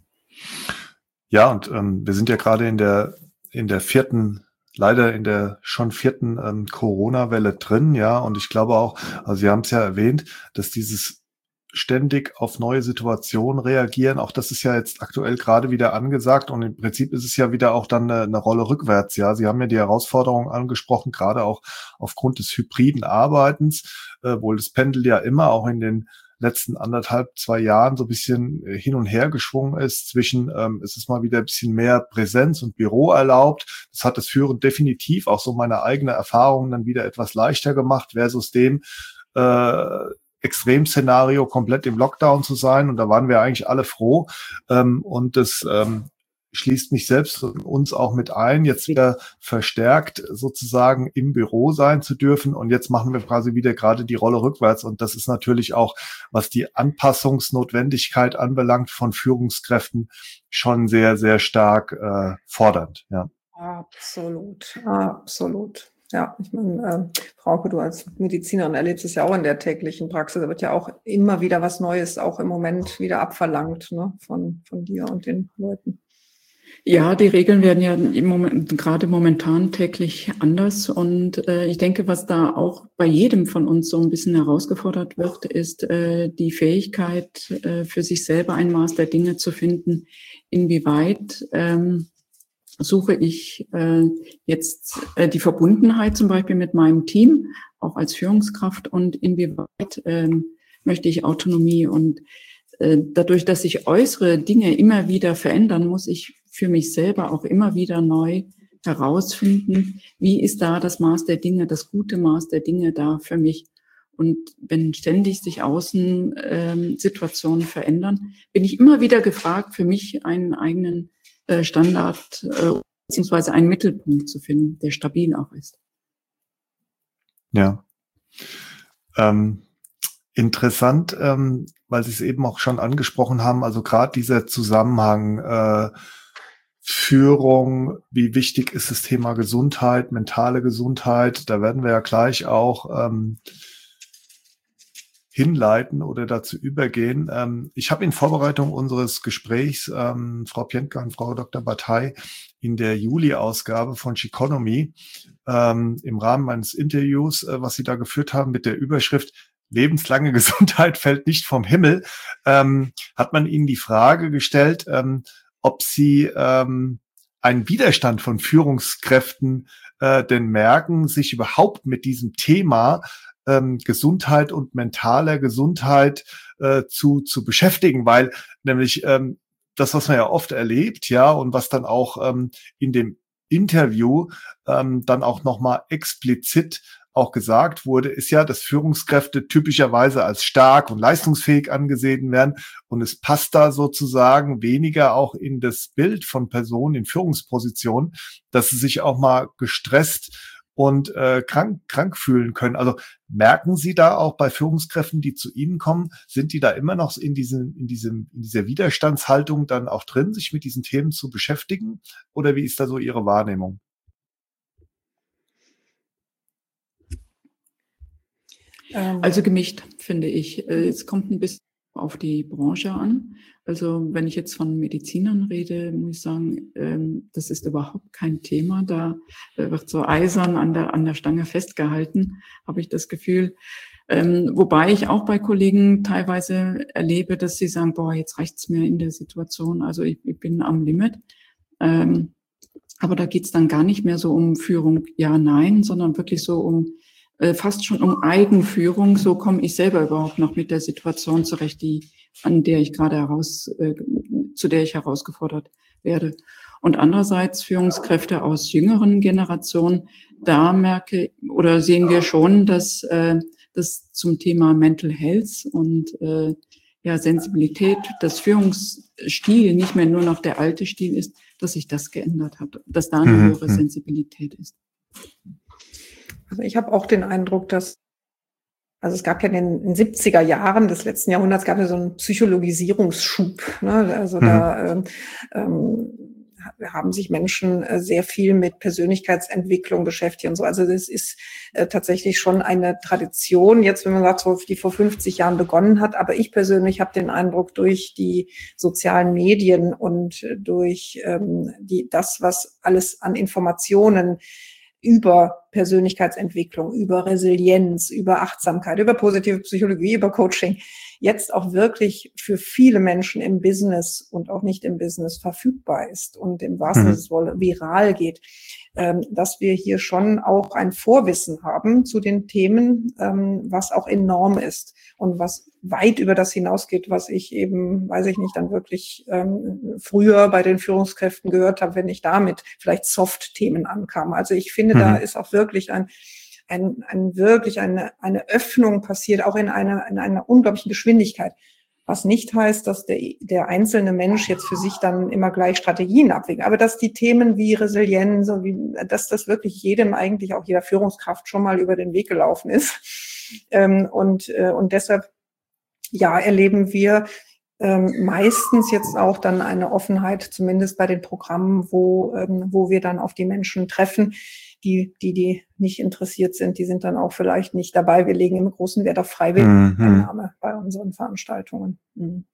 Ja, und ähm, wir sind ja gerade in der in der vierten, leider in der schon vierten ähm, Corona-Welle drin, ja, und ich glaube auch, also Sie haben es ja erwähnt, dass dieses ständig auf neue Situationen reagieren. Auch das ist ja jetzt aktuell gerade wieder angesagt und im Prinzip ist es ja wieder auch dann eine, eine Rolle rückwärts. Ja, Sie haben ja die Herausforderungen angesprochen, gerade auch aufgrund des hybriden Arbeitens, äh, wohl das Pendel ja immer auch in den letzten anderthalb, zwei Jahren so ein bisschen hin und her geschwungen ist zwischen, ähm, es ist mal wieder ein bisschen mehr Präsenz und Büro erlaubt. Das hat das Führen definitiv auch so meine eigene Erfahrung dann wieder etwas leichter gemacht versus dem, äh, Extremszenario komplett im Lockdown zu sein und da waren wir eigentlich alle froh ähm, und das ähm, schließt mich selbst und uns auch mit ein, jetzt wieder verstärkt sozusagen im Büro sein zu dürfen und jetzt machen wir quasi wieder gerade die Rolle rückwärts und das ist natürlich auch, was die Anpassungsnotwendigkeit anbelangt von Führungskräften schon sehr, sehr stark äh, fordernd. Ja. Absolut, absolut. Ja, ich meine, äh, Frauke, du als Medizinerin erlebst es ja auch in der täglichen Praxis. Da wird ja auch immer wieder was Neues auch im Moment wieder abverlangt, ne, von, von dir und den Leuten. Ja, die Regeln werden ja im Moment, gerade momentan täglich anders. Und äh, ich denke, was da auch bei jedem von uns so ein bisschen herausgefordert wird, ist äh, die Fähigkeit, äh, für sich selber ein Maß der Dinge zu finden, inwieweit ähm, suche ich äh, jetzt äh, die Verbundenheit zum Beispiel mit meinem Team, auch als Führungskraft, und inwieweit ähm, möchte ich Autonomie. Und äh, dadurch, dass sich äußere Dinge immer wieder verändern, muss ich für mich selber auch immer wieder neu herausfinden, wie ist da das Maß der Dinge, das gute Maß der Dinge da für mich. Und wenn ständig sich Außen ähm, Situationen verändern, bin ich immer wieder gefragt, für mich einen eigenen Standard äh, beziehungsweise einen Mittelpunkt zu finden, der stabil auch ist. Ja. Ähm, interessant, ähm, weil Sie es eben auch schon angesprochen haben, also gerade dieser Zusammenhang äh, Führung, wie wichtig ist das Thema Gesundheit, mentale Gesundheit, da werden wir ja gleich auch ähm, hinleiten oder dazu übergehen. Ähm, ich habe in Vorbereitung unseres Gesprächs ähm, Frau Pientka und Frau Doktor Bataille in der Juli-Ausgabe von Chiconomy ähm, im Rahmen meines Interviews, äh, was Sie da geführt haben mit der Überschrift Lebenslange Gesundheit fällt nicht vom Himmel, ähm, hat man Ihnen die Frage gestellt, ähm, ob Sie ähm, einen Widerstand von Führungskräften äh, denn merken, sich überhaupt mit diesem Thema Ähm, Gesundheit und mentaler Gesundheit äh, zu zu beschäftigen, weil nämlich ähm, das, was man ja oft erlebt, ja, und was dann auch ähm, in dem Interview ähm, dann auch nochmal explizit auch gesagt wurde, ist ja, dass Führungskräfte typischerweise als stark und leistungsfähig angesehen werden. Und es passt da sozusagen weniger auch in das Bild von Personen in Führungspositionen, dass sie sich auch mal gestresst und äh, krank, krank fühlen können. Also merken Sie da auch bei Führungskräften, die zu Ihnen kommen, sind die da immer noch in diesem, in diesem, in dieser Widerstandshaltung dann auch drin, sich mit diesen Themen zu beschäftigen? Oder wie ist da so Ihre Wahrnehmung? Also gemischt, finde ich. Es kommt ein bisschen auf die Branche an. Also wenn ich jetzt von Medizinern rede, muss ich sagen, das ist überhaupt kein Thema. Da wird so eisern an der, an der Stange festgehalten, habe ich das Gefühl. Ähm, wobei ich auch bei Kollegen teilweise erlebe, dass sie sagen, boah, jetzt reicht's mir in der Situation. Also ich, ich bin am Limit. Ähm, aber da geht's dann gar nicht mehr so um Führung, ja, nein, sondern wirklich so um fast schon um Eigenführung. So komme ich selber überhaupt noch mit der Situation zurecht, die, an der ich gerade heraus, äh, zu der ich herausgefordert werde. Und andererseits Führungskräfte aus jüngeren Generationen, da merke oder sehen wir schon, dass äh, das zum Thema Mental Health und äh, ja Sensibilität, das Führungsstil nicht mehr nur noch der alte Stil ist, dass sich das geändert hat, dass da eine mhm. höhere Sensibilität ist. Also ich habe auch den Eindruck, dass, also es gab ja in den siebziger Jahren des letzten Jahrhunderts, gab es ja so einen Psychologisierungsschub. Ne? Also mhm. da ähm, ähm, haben sich Menschen äh, sehr viel mit Persönlichkeitsentwicklung beschäftigt und so. Also das ist äh, tatsächlich schon eine Tradition, jetzt wenn man sagt, so, die vor fünfzig Jahren begonnen hat. Aber ich persönlich habe den Eindruck, durch die sozialen Medien und durch ähm, die das, was alles an Informationen über Persönlichkeitsentwicklung, über Resilienz, über Achtsamkeit, über positive Psychologie, über Coaching, jetzt auch wirklich für viele Menschen im Business und auch nicht im Business verfügbar ist und im wahrsten Sinne des Wortes viral geht, ähm, dass wir hier schon auch ein Vorwissen haben zu den Themen, ähm, was auch enorm ist und was weit über das hinausgeht, was ich eben, weiß ich nicht, dann wirklich ähm, früher bei den Führungskräften gehört habe, wenn ich damit vielleicht Soft-Themen ankam. Also ich finde, mhm. da ist auch wirklich ein Ein, ein wirklich eine, eine Öffnung passiert, auch in einer, in einer unglaublichen Geschwindigkeit. Was nicht heißt, dass der, der einzelne Mensch jetzt für sich dann immer gleich Strategien abwägt. Aber dass die Themen wie Resilienz, so wie, dass das wirklich jedem, eigentlich auch jeder Führungskraft schon mal über den Weg gelaufen ist. Ähm, und, äh, und deshalb, ja, erleben wir ähm, meistens jetzt auch dann eine Offenheit, zumindest bei den Programmen, wo, ähm, wo wir dann auf die Menschen treffen. Die, die, die nicht interessiert sind, die sind dann auch vielleicht nicht dabei. Wir legen im großen Wert auf Freiwilligeneinnahme mhm. bei unseren Veranstaltungen. Mhm.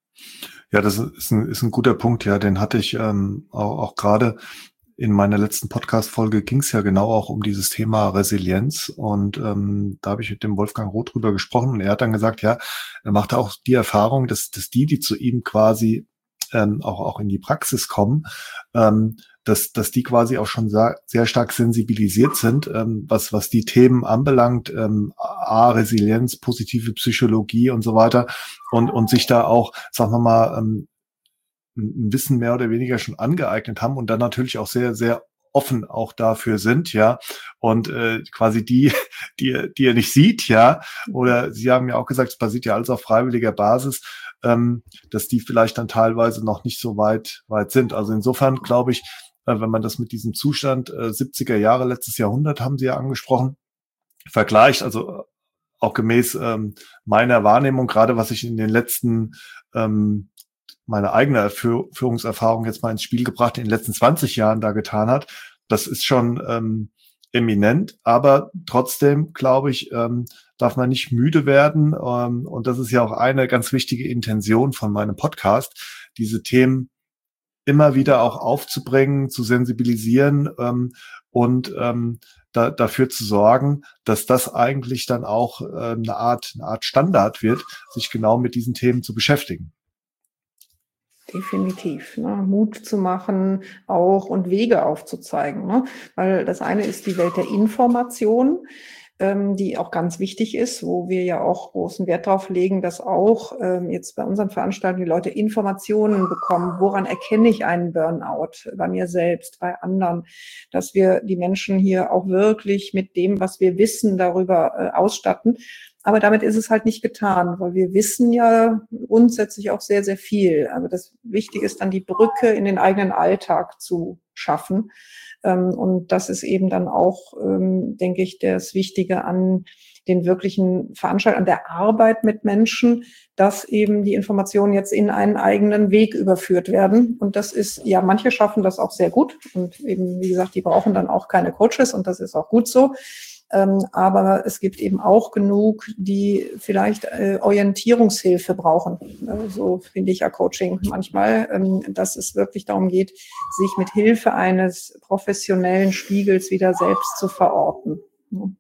Ja, das ist ein, ist ein guter Punkt. Ja, den hatte ich ähm, auch, auch gerade in meiner letzten Podcast-Folge ging es ja genau auch um dieses Thema Resilienz. Und ähm, da habe ich mit dem Wolfgang Roth drüber gesprochen. Und er hat dann gesagt, ja, er machte auch die Erfahrung, dass, dass die, die zu ihm quasi ähm, auch, auch in die Praxis kommen, ähm, dass, dass die quasi auch schon sehr, sehr stark sensibilisiert sind, ähm, was, was die Themen anbelangt, ähm, A, Resilienz, positive Psychologie und so weiter und, und sich da auch, sagen wir mal, ähm, ein Wissen mehr oder weniger schon angeeignet haben und dann natürlich auch sehr, sehr offen auch dafür sind, ja, und äh, quasi die, die, die ihr nicht sieht, ja, oder Sie haben ja auch gesagt, es basiert ja alles auf freiwilliger Basis, ähm, dass die vielleicht dann teilweise noch nicht so weit, weit sind. Also insofern glaube ich, äh, wenn man das mit diesem Zustand äh, siebziger Jahre, letztes Jahrhundert, haben Sie ja angesprochen, vergleicht, also auch gemäß ähm, meiner Wahrnehmung, gerade was ich in den letzten ähm, meine eigene Führ- Führungserfahrung jetzt mal ins Spiel gebracht, in den letzten zwanzig Jahren da getan hat, das ist schon ähm, eminent, aber trotzdem, glaube ich, ähm, darf man nicht müde werden ähm, und das ist ja auch eine ganz wichtige Intention von meinem Podcast, diese Themen immer wieder auch aufzubringen, zu sensibilisieren ähm, und ähm, da, dafür zu sorgen, dass das eigentlich dann auch äh, eine Art, eine Art Standard wird, sich genau mit diesen Themen zu beschäftigen. Definitiv, ne? Mut zu machen auch und Wege aufzuzeigen, ne? Weil das eine ist die Welt der Information, ähm, die auch ganz wichtig ist, wo wir ja auch großen Wert drauf legen, dass auch ähm, jetzt bei unseren Veranstaltungen die Leute Informationen bekommen. Woran erkenne ich einen Burnout? Bei mir selbst, bei anderen, dass wir die Menschen hier auch wirklich mit dem, was wir wissen, darüber äh, ausstatten. Aber damit ist es halt nicht getan, weil wir wissen ja grundsätzlich auch sehr, sehr viel. Aber das Wichtige ist dann, die Brücke in den eigenen Alltag zu schaffen. Und das ist eben dann auch, denke ich, das Wichtige an den wirklichen Veranstaltungen, an der Arbeit mit Menschen, dass eben die Informationen jetzt in einen eigenen Weg überführt werden. Und das ist, ja, manche schaffen das auch sehr gut. Und eben, wie gesagt, die brauchen dann auch keine Coaches und das ist auch gut so. Ähm, aber es gibt eben auch genug, die vielleicht äh, Orientierungshilfe brauchen. Äh, so finde ich ja Coaching manchmal, ähm, dass es wirklich darum geht, sich mit Hilfe eines professionellen Spiegels wieder selbst zu verorten. Ja.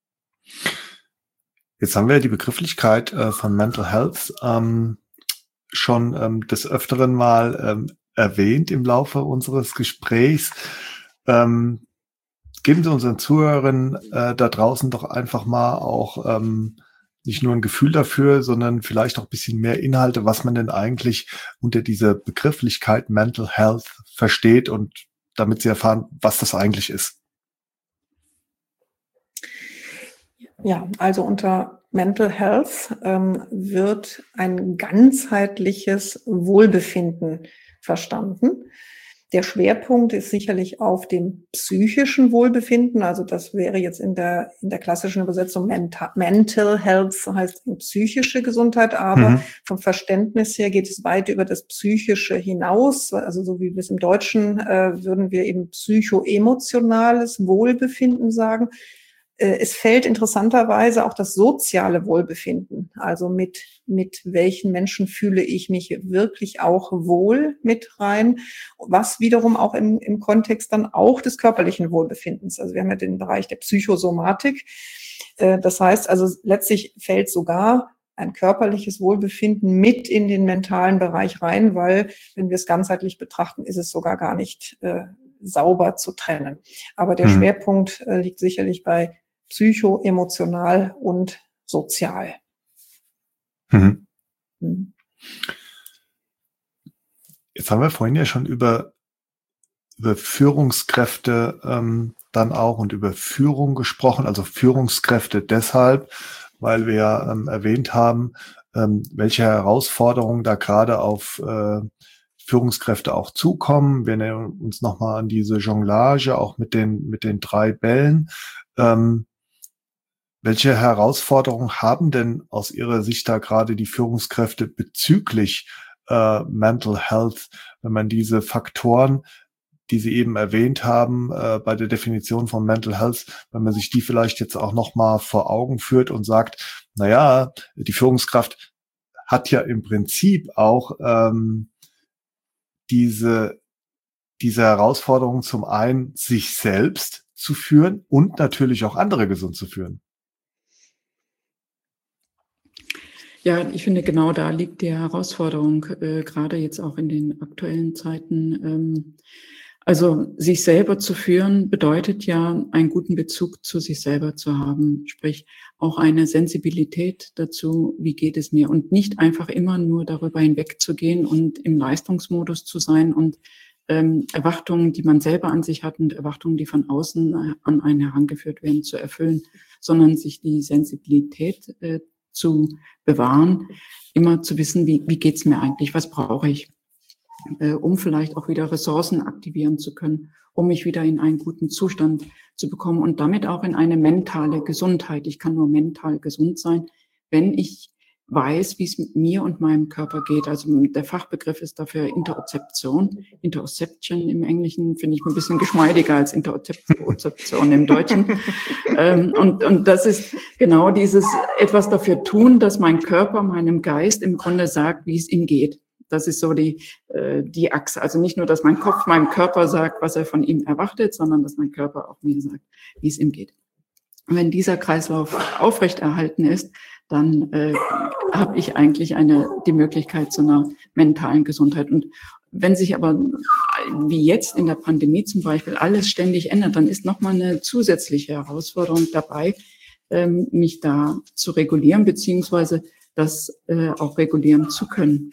Jetzt haben wir die Begrifflichkeit äh, von Mental Health ähm, schon ähm, des Öfteren mal ähm, erwähnt im Laufe unseres Gesprächs. Ähm, Geben Sie unseren Zuhörern äh, da draußen doch einfach mal auch ähm, nicht nur ein Gefühl dafür, sondern vielleicht auch ein bisschen mehr Inhalte, was man denn eigentlich unter dieser Begrifflichkeit Mental Health versteht und damit Sie erfahren, was das eigentlich ist. Ja, also unter Mental Health ähm, wird ein ganzheitliches Wohlbefinden verstanden. Der Schwerpunkt ist sicherlich auf dem psychischen Wohlbefinden. Also das wäre jetzt in der, in der klassischen Übersetzung Mental, Mental Health, heißt psychische Gesundheit. Aber mhm. vom Verständnis her geht es weit über das Psychische hinaus. Also so wie wir es im Deutschen äh, würden wir eben psychoemotionales Wohlbefinden sagen. Es fällt interessanterweise auch das soziale Wohlbefinden, also mit mit welchen Menschen fühle ich mich wirklich auch wohl mit rein, was wiederum auch im, im Kontext dann auch des körperlichen Wohlbefindens. Also wir haben ja den Bereich der Psychosomatik. Das heißt also letztlich fällt sogar ein körperliches Wohlbefinden mit in den mentalen Bereich rein, weil wenn wir es ganzheitlich betrachten, ist es sogar gar nicht äh, sauber zu trennen. Aber der hm. Schwerpunkt äh, liegt sicherlich bei psycho, emotional und sozial. Mhm. Mhm. Jetzt haben wir vorhin ja schon über, über Führungskräfte ähm, dann auch und über Führung gesprochen, also Führungskräfte deshalb, weil wir ähm, erwähnt haben, ähm, welche Herausforderungen da gerade auf äh, Führungskräfte auch zukommen. Wir nennen uns nochmal an diese Jonglage, auch mit den, mit den drei Bällen. Ähm, Welche Herausforderungen haben denn aus Ihrer Sicht da gerade die Führungskräfte bezüglich äh, Mental Health, wenn man diese Faktoren, die Sie eben erwähnt haben, äh, bei der Definition von Mental Health, wenn man sich die vielleicht jetzt auch nochmal vor Augen führt und sagt, naja, die Führungskraft hat ja im Prinzip auch ähm, diese, diese Herausforderung zum einen, sich selbst zu führen und natürlich auch andere gesund zu führen. Ja, ich finde, genau da liegt die Herausforderung, äh, gerade jetzt auch in den aktuellen Zeiten. Ähm, also sich selber zu führen bedeutet ja, einen guten Bezug zu sich selber zu haben, sprich auch eine Sensibilität dazu, wie geht es mir, und nicht einfach immer nur darüber hinwegzugehen und im Leistungsmodus zu sein und ähm, Erwartungen, die man selber an sich hat und Erwartungen, die von außen an einen herangeführt werden, zu erfüllen, sondern sich die Sensibilität äh, zu bewahren, immer zu wissen, wie, wie geht's mir eigentlich, was brauche ich, äh, um vielleicht auch wieder Ressourcen aktivieren zu können, um mich wieder in einen guten Zustand zu bekommen und damit auch in eine mentale Gesundheit. Ich kann nur mental gesund sein, wenn ich weiß, wie es mit mir und meinem Körper geht. Also der Fachbegriff ist dafür Interozeption. Interoception im Englischen finde ich ein bisschen geschmeidiger als Interozeption im Deutschen. ähm, und, und das ist genau dieses etwas dafür tun, dass mein Körper meinem Geist im Grunde sagt, wie es ihm geht. Das ist so die, äh, die Achse. Also nicht nur, dass mein Kopf meinem Körper sagt, was er von ihm erwartet, sondern dass mein Körper auch mir sagt, wie es ihm geht. Und wenn dieser Kreislauf aufrechterhalten ist, dann äh, habe ich eigentlich eine die Möglichkeit zu einer mentalen Gesundheit. Und wenn sich aber, wie jetzt in der Pandemie zum Beispiel, alles ständig ändert, dann ist nochmal eine zusätzliche Herausforderung dabei, ähm, mich da zu regulieren, beziehungsweise das äh, auch regulieren zu können.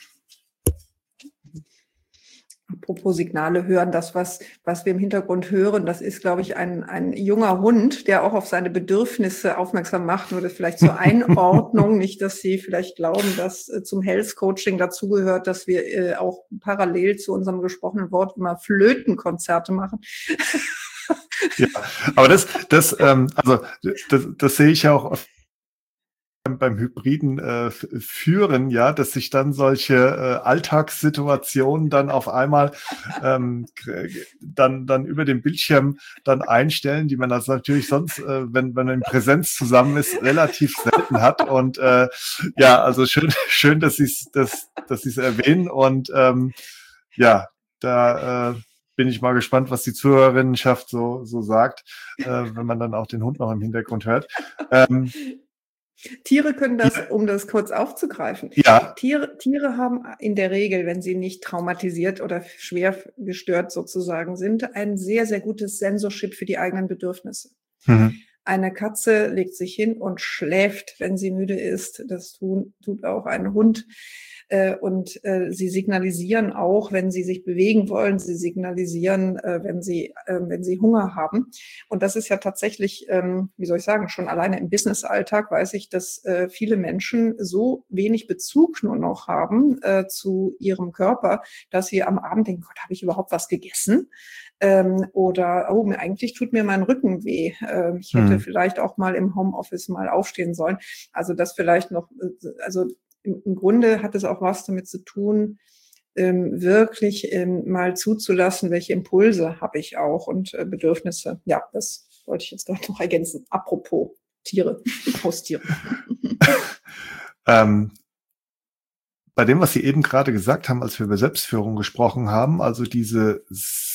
Apropos Signale hören, das, was, was wir im Hintergrund hören, das ist, glaube ich, ein, ein junger Hund, der auch auf seine Bedürfnisse aufmerksam macht. Nur das vielleicht zur Einordnung, nicht, dass Sie vielleicht glauben, dass äh, zum Health Coaching dazugehört, dass wir äh, auch parallel zu unserem gesprochenen Wort immer Flötenkonzerte machen. Ja, aber das, das, ähm, also das, das sehe ich ja auch oft beim hybriden äh, Führen, ja, dass sich dann solche äh, Alltagssituationen dann auf einmal ähm, dann dann über dem Bildschirm dann einstellen, die man das natürlich sonst, äh, wenn wenn man in Präsenz zusammen ist, relativ selten hat. Und äh, ja, also schön schön, dass Sie es dass dass Sie es erwähnen. Und ähm, ja, da äh, bin ich mal gespannt, was die Zuhörerinnenschaft so so sagt, äh, wenn man dann auch den Hund noch im Hintergrund hört. Ähm, Tiere können das, Ja. um das kurz aufzugreifen. Ja. Tiere, Tiere haben in der Regel, wenn sie nicht traumatisiert oder schwer gestört sozusagen sind, ein sehr, sehr gutes Sensorship für die eigenen Bedürfnisse. Mhm. Eine Katze legt sich hin und schläft, wenn sie müde ist. Das tun, tut auch ein Hund. Äh, und äh, sie signalisieren auch, wenn sie sich bewegen wollen. Sie signalisieren, äh, wenn sie, äh, wenn sie Hunger haben. Und das ist ja tatsächlich, ähm, wie soll ich sagen, schon alleine im Business-Alltag weiß ich, dass äh, viele Menschen so wenig Bezug nur noch haben äh, zu ihrem Körper, dass sie am Abend denken, Gott, habe ich überhaupt was gegessen? Ähm, oder, oh, mir, eigentlich tut mir mein Rücken weh. Ähm, ich hätte Hm. vielleicht auch mal im Homeoffice mal aufstehen sollen. Also das vielleicht noch, äh, also im, im Grunde hat es auch was damit zu tun, ähm, wirklich ähm, mal zuzulassen, welche Impulse habe ich auch und äh, Bedürfnisse. Ja, das wollte ich jetzt gerade noch ergänzen. Apropos Tiere, Haustiere. ähm, bei dem, was Sie eben gerade gesagt haben, als wir über Selbstführung gesprochen haben, also diese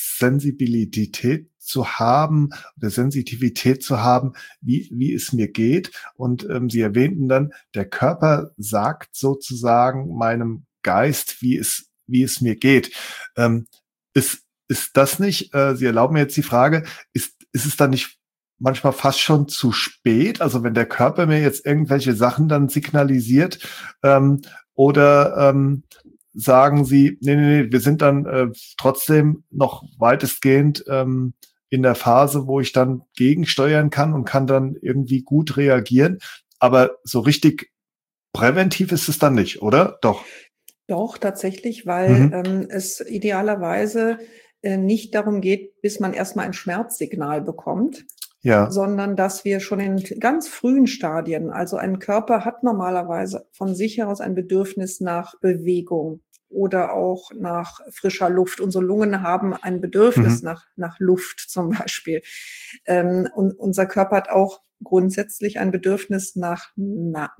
Sensibilität zu haben, oder Sensitivität zu haben, wie, wie es mir geht. Und ähm, Sie erwähnten dann, der Körper sagt sozusagen meinem Geist, wie es, wie es mir geht. Ähm, ist, ist das nicht, äh, Sie erlauben mir jetzt die Frage, ist, ist es dann nicht manchmal fast schon zu spät? Also wenn der Körper mir jetzt irgendwelche Sachen dann signalisiert, ähm, oder ähm, sagen Sie, nee, nee, nee, wir sind dann äh, trotzdem noch weitestgehend ähm, in der Phase, wo ich dann gegensteuern kann und kann dann irgendwie gut reagieren. Aber so richtig präventiv ist es dann nicht, oder? Doch. Doch, tatsächlich, weil Mhm. ähm, es idealerweise äh, nicht darum geht, bis man erstmal ein Schmerzsignal bekommt, Ja. sondern dass wir schon in ganz frühen Stadien, also ein Körper hat normalerweise von sich aus ein Bedürfnis nach Bewegung oder auch nach frischer Luft. Unsere Lungen haben ein Bedürfnis Mhm. nach, nach Luft zum Beispiel. Ähm, und unser Körper hat auch grundsätzlich ein Bedürfnis nach na-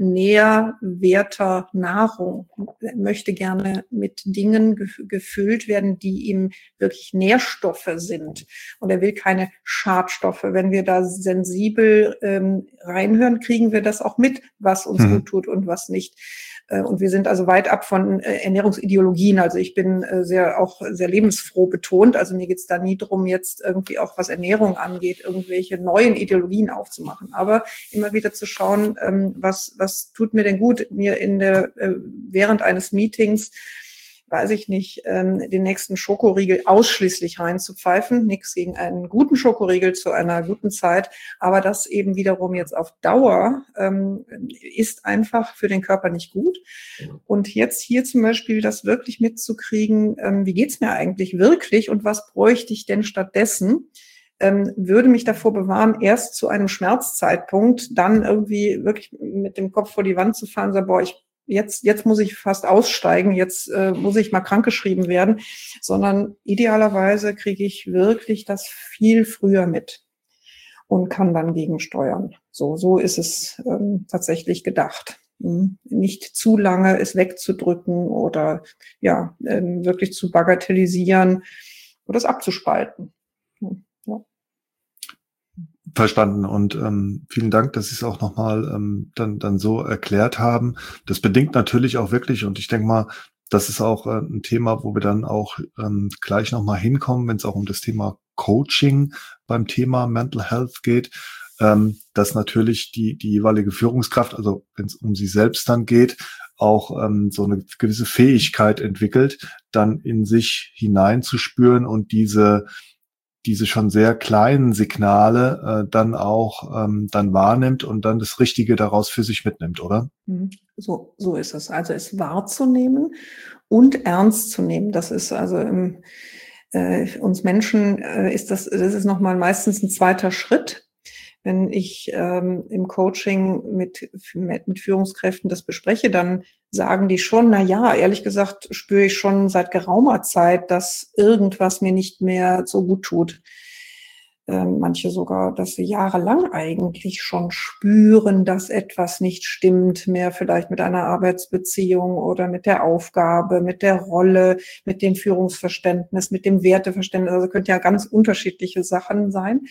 nährwerter Nahrung. Er möchte gerne mit Dingen gef- gefüllt werden, die ihm wirklich Nährstoffe sind. Und er will keine Schadstoffe. Wenn wir da sensibel ähm, reinhören, kriegen wir das auch mit, was uns Mhm. gut tut und was nicht. Äh, und wir sind also weit ab von äh, Ernährungsideologien. Also ich bin äh, sehr auch sehr lebensfroh betont. Also mir geht's da nie drum, jetzt irgendwie auch was Ernährung angeht, irgendwelche neuen Ideologien aufzumachen. Aber immer wieder zu schauen, ähm, was was tut mir denn gut, mir in der äh, während eines Meetings, weiß ich nicht, ähm, den nächsten Schokoriegel ausschließlich reinzupfeifen. Nichts gegen einen guten Schokoriegel zu einer guten Zeit, aber das eben wiederum jetzt auf Dauer ähm, ist einfach für den Körper nicht gut. Und jetzt hier zum Beispiel das wirklich mitzukriegen, ähm, wie geht's mir eigentlich wirklich und was bräuchte ich denn stattdessen, ähm, würde mich davor bewahren, erst zu einem Schmerzzeitpunkt dann irgendwie wirklich mit dem Kopf vor die Wand zu fahren und sagen, boah, ich Jetzt, jetzt muss ich fast aussteigen, jetzt äh, muss ich mal krankgeschrieben werden, sondern idealerweise kriege ich wirklich das viel früher mit und kann dann gegensteuern. So, so ist es ähm, tatsächlich gedacht. Hm. Nicht zu lange es wegzudrücken oder ja ähm, wirklich zu bagatellisieren oder es abzuspalten. Hm. Ja. Verstanden. Und ähm, vielen Dank, dass Sie es auch nochmal ähm, dann, dann so erklärt haben. Das bedingt natürlich auch wirklich, und ich denke mal, das ist auch äh, ein Thema, wo wir dann auch ähm, gleich nochmal hinkommen, wenn es auch um das Thema Coaching beim Thema Mental Health geht. ähm, dass natürlich die, die jeweilige Führungskraft, also wenn es um sie selbst dann geht, auch ähm, so eine gewisse Fähigkeit entwickelt, dann in sich hineinzuspüren und diese diese schon sehr kleinen Signale äh, dann auch ähm, dann wahrnimmt und dann das Richtige daraus für sich mitnimmt, oder? So, so ist es. Also es wahrzunehmen und ernst zu nehmen. Das ist also im, äh, uns Menschen äh, ist das, das ist nochmal meistens ein zweiter Schritt. Wenn ich ähm, im Coaching mit, mit, mit Führungskräften das bespreche, dann sagen die schon, na ja, ehrlich gesagt spüre ich schon seit geraumer Zeit, dass irgendwas mir nicht mehr so gut tut. Ähm, manche sogar, dass sie jahrelang eigentlich schon spüren, dass etwas nicht stimmt, mehr vielleicht mit einer Arbeitsbeziehung oder mit der Aufgabe, mit der Rolle, mit dem Führungsverständnis, mit dem Werteverständnis. Also könnte ja ganz unterschiedliche Sachen sein.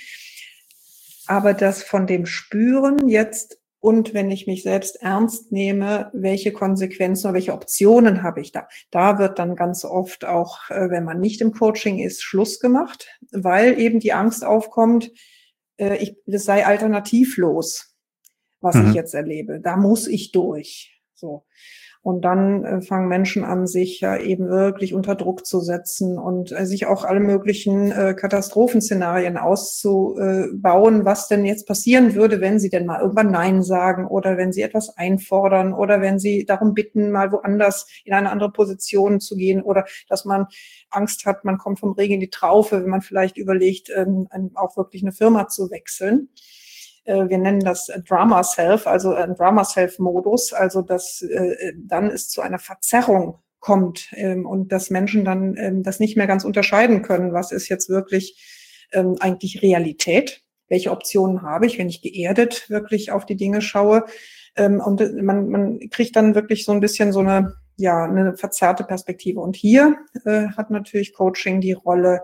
Aber das von dem Spüren jetzt und wenn ich mich selbst ernst nehme, welche Konsequenzen oder welche Optionen habe ich da? Da wird dann ganz oft auch, äh, wenn man nicht im Coaching ist, Schluss gemacht, weil eben die Angst aufkommt, äh, ich, das sei alternativlos, was mhm. ich jetzt erlebe. Da muss ich durch. So. Und dann äh, fangen Menschen an, sich ja eben wirklich unter Druck zu setzen und äh, sich auch alle möglichen äh, Katastrophenszenarien auszubauen, was denn jetzt passieren würde, wenn sie denn mal irgendwann Nein sagen oder wenn sie etwas einfordern oder wenn sie darum bitten, mal woanders in eine andere Position zu gehen oder dass man Angst hat, man kommt vom Regen in die Traufe, wenn man vielleicht überlegt, ähm, auch wirklich eine Firma zu wechseln. Wir nennen das Drama Self, also ein Drama Self Modus, also dass äh, dann es zu einer Verzerrung kommt ähm, und dass Menschen dann ähm, das nicht mehr ganz unterscheiden können, was ist jetzt wirklich ähm, eigentlich Realität, welche Optionen habe ich, wenn ich geerdet wirklich auf die Dinge schaue, ähm, und man, man kriegt dann wirklich so ein bisschen so eine, ja, eine verzerrte Perspektive. Und hier äh, hat natürlich Coaching die Rolle,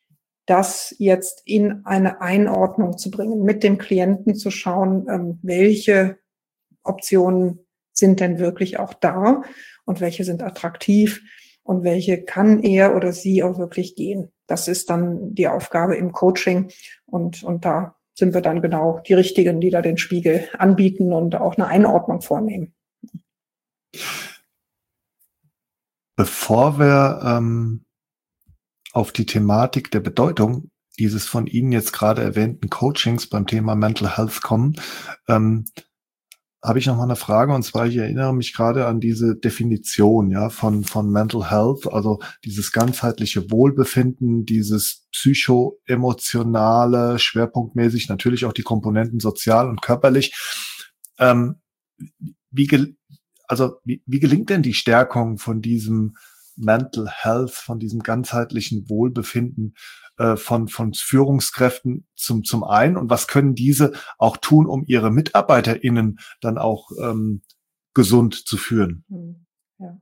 das jetzt in eine Einordnung zu bringen, mit dem Klienten zu schauen, ähm, welche Optionen sind denn wirklich auch da und welche sind attraktiv und welche kann er oder sie auch wirklich gehen. Das ist dann die Aufgabe im Coaching und, und da sind wir dann genau die Richtigen, die da den Spiegel anbieten und auch eine Einordnung vornehmen. Bevor wir ähm auf die Thematik der Bedeutung dieses von Ihnen jetzt gerade erwähnten Coachings beim Thema Mental Health kommen, ähm, habe ich noch mal eine Frage. Und zwar, ich erinnere mich gerade an diese Definition, ja, von, von Mental Health, also dieses ganzheitliche Wohlbefinden, dieses psychoemotionale, schwerpunktmäßig natürlich auch die Komponenten sozial und körperlich. Ähm, wie, gel- also, wie, wie gelingt denn die Stärkung von diesem Mental Health, von diesem ganzheitlichen Wohlbefinden äh, von von Führungskräften zum zum einen und was können diese auch tun, um ihre MitarbeiterInnen dann auch ähm, gesund zu führen? Ja.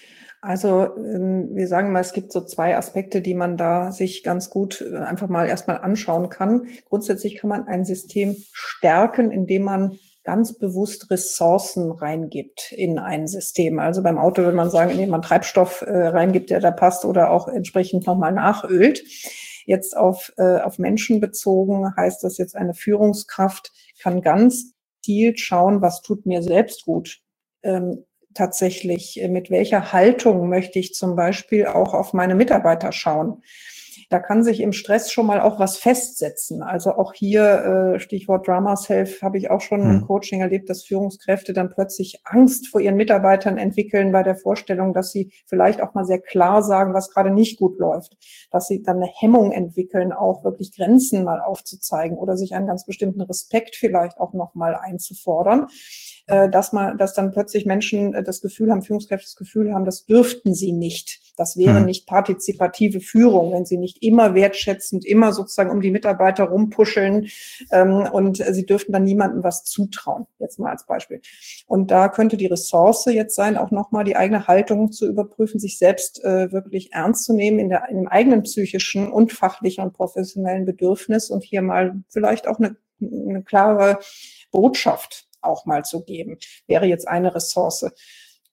Also wir sagen mal, es gibt so zwei Aspekte, die man da sich ganz gut einfach mal erstmal anschauen kann. Grundsätzlich kann man ein System stärken, indem man ganz bewusst Ressourcen reingibt in ein System. Also beim Auto würde man sagen, indem man Treibstoff äh, reingibt, der da passt oder auch entsprechend nochmal nachölt. Jetzt auf, äh, auf Menschen bezogen heißt das jetzt, eine Führungskraft kann ganz gezielt schauen, was tut mir selbst gut. Ähm, tatsächlich, mit welcher Haltung möchte ich zum Beispiel auch auf meine Mitarbeiter schauen. Da kann sich im Stress schon mal auch was festsetzen. Also auch hier, Stichwort Drama Self, habe ich auch schon hm. im Coaching erlebt, dass Führungskräfte dann plötzlich Angst vor ihren Mitarbeitern entwickeln bei der Vorstellung, dass sie vielleicht auch mal sehr klar sagen, was gerade nicht gut läuft. Dass sie dann eine Hemmung entwickeln, auch wirklich Grenzen mal aufzuzeigen oder sich einen ganz bestimmten Respekt vielleicht auch noch mal einzufordern. Dass man, dass dann plötzlich Menschen das Gefühl haben, Führungskräfte das Gefühl haben, das dürften sie nicht. Das wäre nicht partizipative Führung, wenn sie nicht immer wertschätzend, immer sozusagen um die Mitarbeiter rumpuscheln ähm, und sie dürften dann niemandem was zutrauen. Jetzt mal als Beispiel. Und da könnte die Ressource jetzt sein, auch nochmal die eigene Haltung zu überprüfen, sich selbst äh, wirklich ernst zu nehmen in der in dem eigenen psychischen und fachlichen und professionellen Bedürfnis und hier mal vielleicht auch eine, eine klare Botschaft auch mal zu geben, wäre jetzt eine Ressource.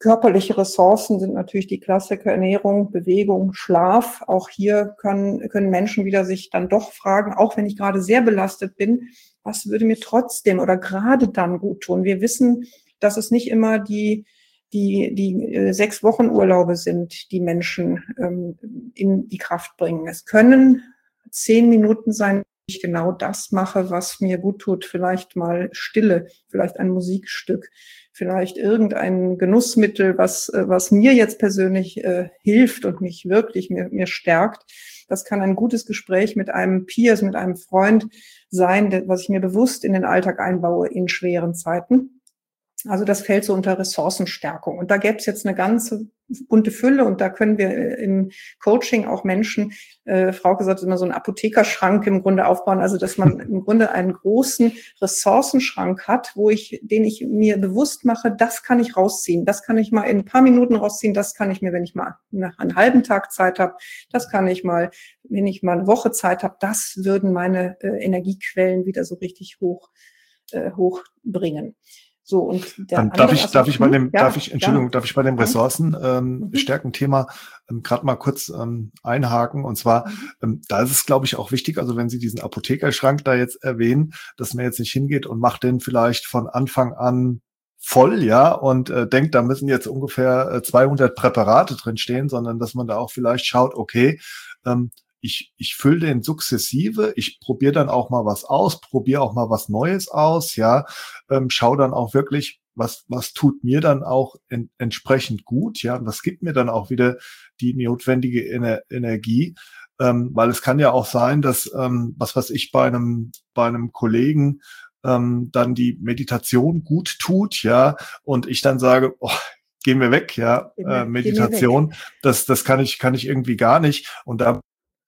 körperliche Ressourcen sind natürlich die Klassiker Ernährung, Bewegung, Schlaf. Auch hier können, können Menschen wieder sich dann doch fragen, auch wenn ich gerade sehr belastet bin, was würde mir trotzdem oder gerade dann gut tun? Wir wissen, dass es nicht immer die, die, die äh, sechs Wochen Urlaube sind, die Menschen ähm, in die Kraft bringen. Es können zehn Minuten sein, ich genau das mache, was mir gut tut. Vielleicht mal Stille, vielleicht ein Musikstück, vielleicht irgendein Genussmittel, was, was mir jetzt persönlich äh, hilft und mich wirklich mir, mir stärkt. Das kann ein gutes Gespräch mit einem Peers, mit einem Freund sein, was ich mir bewusst in den Alltag einbaue in schweren Zeiten. Also das fällt so unter Ressourcenstärkung. Und da gäbe es jetzt eine ganze bunte Fülle und da können wir im Coaching auch Menschen, äh, Frauke sagt immer, so einen Apothekerschrank im Grunde aufbauen, also dass man im Grunde einen großen Ressourcenschrank hat, wo ich, den ich mir bewusst mache, das kann ich rausziehen, das kann ich mal in ein paar Minuten rausziehen, das kann ich mir, wenn ich mal einen halben Tag Zeit habe, das kann ich mal, wenn ich mal eine Woche Zeit habe, das würden meine äh, Energiequellen wieder so richtig hoch, äh, hochbringen. So, und der ähm, darf ich, darf ich bei dem, ja, darf ich, Entschuldigung, ja. darf ich bei dem Ressourcen ähm, mhm. Stärken-Thema ähm, gerade mal kurz ähm, einhaken? Und zwar, mhm. ähm, da ist es, glaube ich, auch wichtig, also wenn Sie diesen Apothekerschrank da jetzt erwähnen, dass man jetzt nicht hingeht und macht den vielleicht von Anfang an voll, ja, und äh, denkt, da müssen jetzt ungefähr äh, zweihundert Präparate drin stehen, sondern dass man da auch vielleicht schaut, okay, ähm, Ich, ich fülle den sukzessive, ich probiere dann auch mal was aus, probiere auch mal was Neues aus, ja, ähm, schaue dann auch wirklich, was was tut mir dann auch en, entsprechend gut, ja, was gibt mir dann auch wieder die notwendige Ener Energie, ähm, weil es kann ja auch sein, dass, ähm, was weiß ich, bei einem bei einem Kollegen ähm, dann die Meditation gut tut, ja, und ich dann sage, oh, gehen wir weg, ja, äh, Meditation, das das kann ich kann ich irgendwie gar nicht und da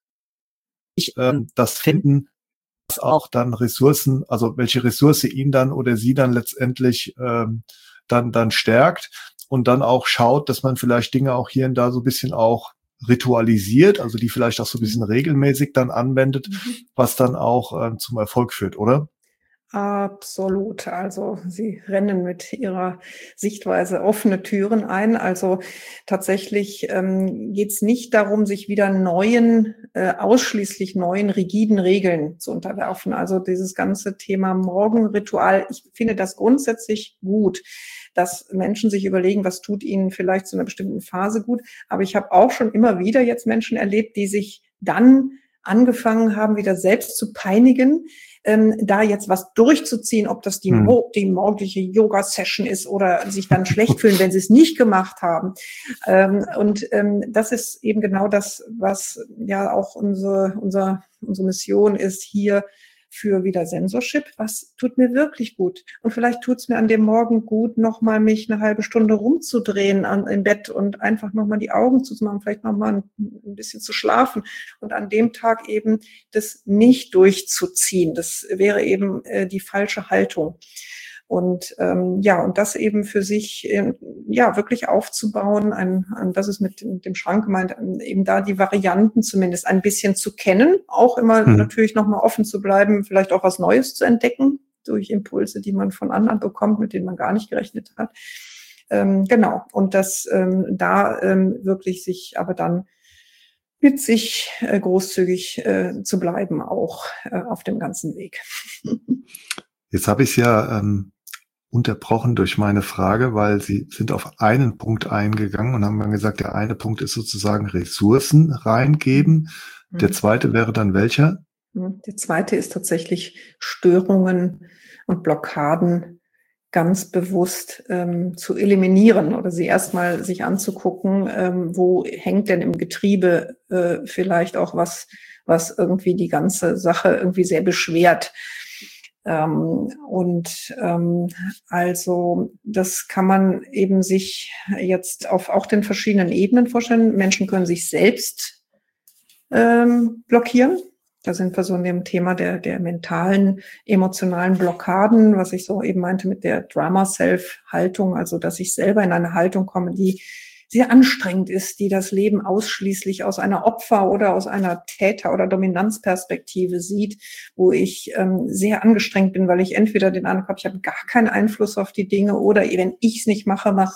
das finden, was auch dann Ressourcen, also welche Ressource ihn dann oder sie dann letztendlich ähm, dann dann stärkt und dann auch schaut, dass man vielleicht Dinge auch hier und da so ein bisschen auch ritualisiert, also die vielleicht auch so ein bisschen regelmäßig dann anwendet, mhm. was dann auch ähm, zum Erfolg führt, oder? Absolut. Also Sie rennen mit Ihrer Sichtweise offene Türen ein. Also tatsächlich ähm, geht es nicht darum, sich wieder neuen, äh, ausschließlich neuen, rigiden Regeln zu unterwerfen. Also dieses ganze Thema Morgenritual, ich finde das grundsätzlich gut, dass Menschen sich überlegen, was tut ihnen vielleicht zu einer bestimmten Phase gut. Aber ich habe auch schon immer wieder jetzt Menschen erlebt, die sich dann angefangen haben, wieder selbst zu peinigen, ähm, da jetzt was durchzuziehen, ob das die, hm. Mo- die morgendliche Yoga-Session ist oder sich dann schlecht fühlen, wenn sie es nicht gemacht haben. Ähm, und ähm, das ist eben genau das, was ja auch unsere, unsere, unsere Mission ist, hier für wieder Sensorship. Was tut mir wirklich gut? Und vielleicht tut es mir an dem Morgen gut, nochmal mich eine halbe Stunde rumzudrehen an, im Bett und einfach nochmal die Augen zuzumachen, vielleicht nochmal ein, ein bisschen zu schlafen und an dem Tag eben das nicht durchzuziehen. Das wäre eben äh, die falsche Haltung. Und ähm, ja, und das eben für sich äh, ja wirklich aufzubauen, ein, ein, das ist mit, mit dem Schrank gemeint, eben da die Varianten zumindest ein bisschen zu kennen, auch immer mhm. natürlich nochmal offen zu bleiben, vielleicht auch was Neues zu entdecken durch Impulse, die man von anderen bekommt, mit denen man gar nicht gerechnet hat. Ähm, genau, und das ähm, da ähm, wirklich sich aber dann mit sich äh, großzügig äh, zu bleiben, auch äh, auf dem ganzen Weg. Jetzt habe ich es ja ähm, unterbrochen durch meine Frage, weil Sie sind auf einen Punkt eingegangen und haben dann gesagt, der eine Punkt ist sozusagen Ressourcen reingeben. Mhm. Der zweite wäre dann welcher? Der zweite ist tatsächlich Störungen und Blockaden ganz bewusst ähm, zu eliminieren oder sie erstmal sich anzugucken, ähm, wo hängt denn im Getriebe äh, vielleicht auch was, was irgendwie die ganze Sache irgendwie sehr beschwert. Ähm, und ähm, also das kann man eben sich jetzt auf auch den verschiedenen Ebenen vorstellen. Menschen können sich selbst ähm, blockieren. Da sind wir so in dem Thema der, der mentalen, emotionalen Blockaden, was ich so eben meinte mit der Drama-Self-Haltung, also dass ich selber in eine Haltung komme, die sehr anstrengend ist, die das Leben ausschließlich aus einer Opfer- oder aus einer Täter- oder Dominanzperspektive sieht, wo ich ähm, sehr angestrengt bin, weil ich entweder den Eindruck habe, ich habe gar keinen Einfluss auf die Dinge oder wenn ich es nicht mache, macht's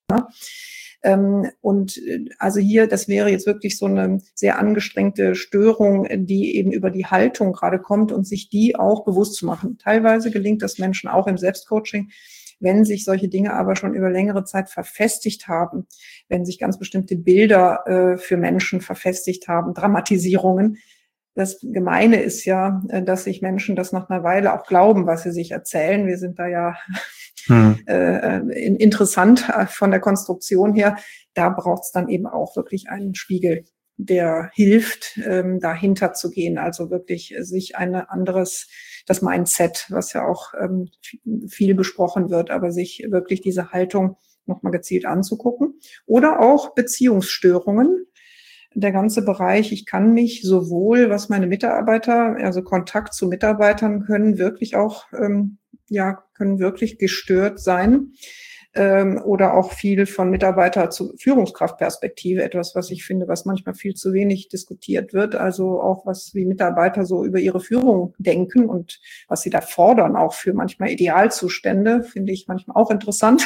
Ähm, und also hier, das wäre jetzt wirklich so eine sehr angestrengte Störung, die eben über die Haltung gerade kommt und sich die auch bewusst zu machen. Teilweise gelingt das Menschen auch im Selbstcoaching, wenn sich solche Dinge aber schon über längere Zeit verfestigt haben, wenn sich ganz bestimmte Bilder äh, für Menschen verfestigt haben, Dramatisierungen. Das Gemeine ist ja, dass sich Menschen das nach einer Weile auch glauben, was sie sich erzählen. Wir sind da ja hm. äh, interessant von der Konstruktion her. Da braucht es dann eben auch wirklich einen Spiegel, der hilft, ähm, dahinter zu gehen. Also wirklich sich ein anderes, das Mindset, was ja auch ähm, viel besprochen wird, aber sich wirklich diese Haltung nochmal gezielt anzugucken. Oder auch Beziehungsstörungen. Der ganze Bereich, ich kann mich sowohl, was meine Mitarbeiter, also Kontakt zu Mitarbeitern können wirklich auch, ähm, ja, können wirklich gestört sein, ähm, oder auch viel von Mitarbeiter zu Führungskraftperspektive, etwas, was ich finde, was manchmal viel zu wenig diskutiert wird, also auch was wie Mitarbeiter so über ihre Führung denken und was sie da fordern, auch für manchmal Idealzustände, finde ich manchmal auch interessant.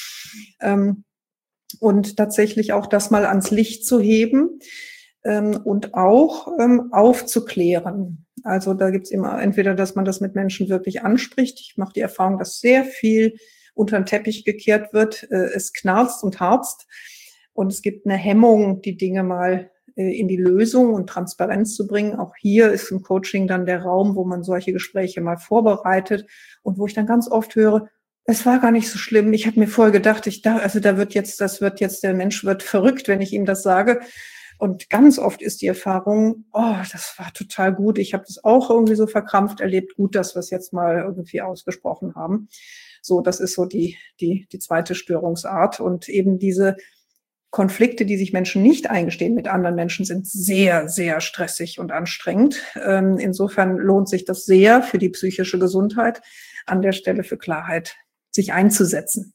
ähm, Und tatsächlich auch das mal ans Licht zu heben ähm, und auch ähm, aufzuklären. Also da gibt's immer entweder, dass man das mit Menschen wirklich anspricht. Ich mache die Erfahrung, dass sehr viel unter den Teppich gekehrt wird. Äh, es knarzt und harzt. Und es gibt eine Hemmung, die Dinge mal äh, in die Lösung und Transparenz zu bringen. Auch hier ist im Coaching dann der Raum, wo man solche Gespräche mal vorbereitet und wo ich dann ganz oft höre, es war gar nicht so schlimm. Ich habe mir vorher gedacht, ich dachte, also da wird jetzt, das wird jetzt, der Mensch wird verrückt, wenn ich ihm das sage. Und ganz oft ist die Erfahrung, oh, das war total gut. Ich habe das auch irgendwie so verkrampft erlebt. Gut, dass wir es jetzt mal irgendwie ausgesprochen haben. So, das ist so die, die, die zweite Störungsart. Und eben diese Konflikte, die sich Menschen nicht eingestehen mit anderen Menschen, sind sehr, sehr stressig und anstrengend. Ähm, insofern lohnt sich das sehr für die psychische Gesundheit, an der Stelle für Klarheit sich einzusetzen.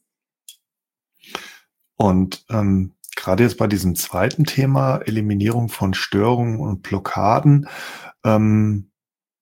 Und ähm, gerade jetzt bei diesem zweiten Thema, Eliminierung von Störungen und Blockaden, ähm,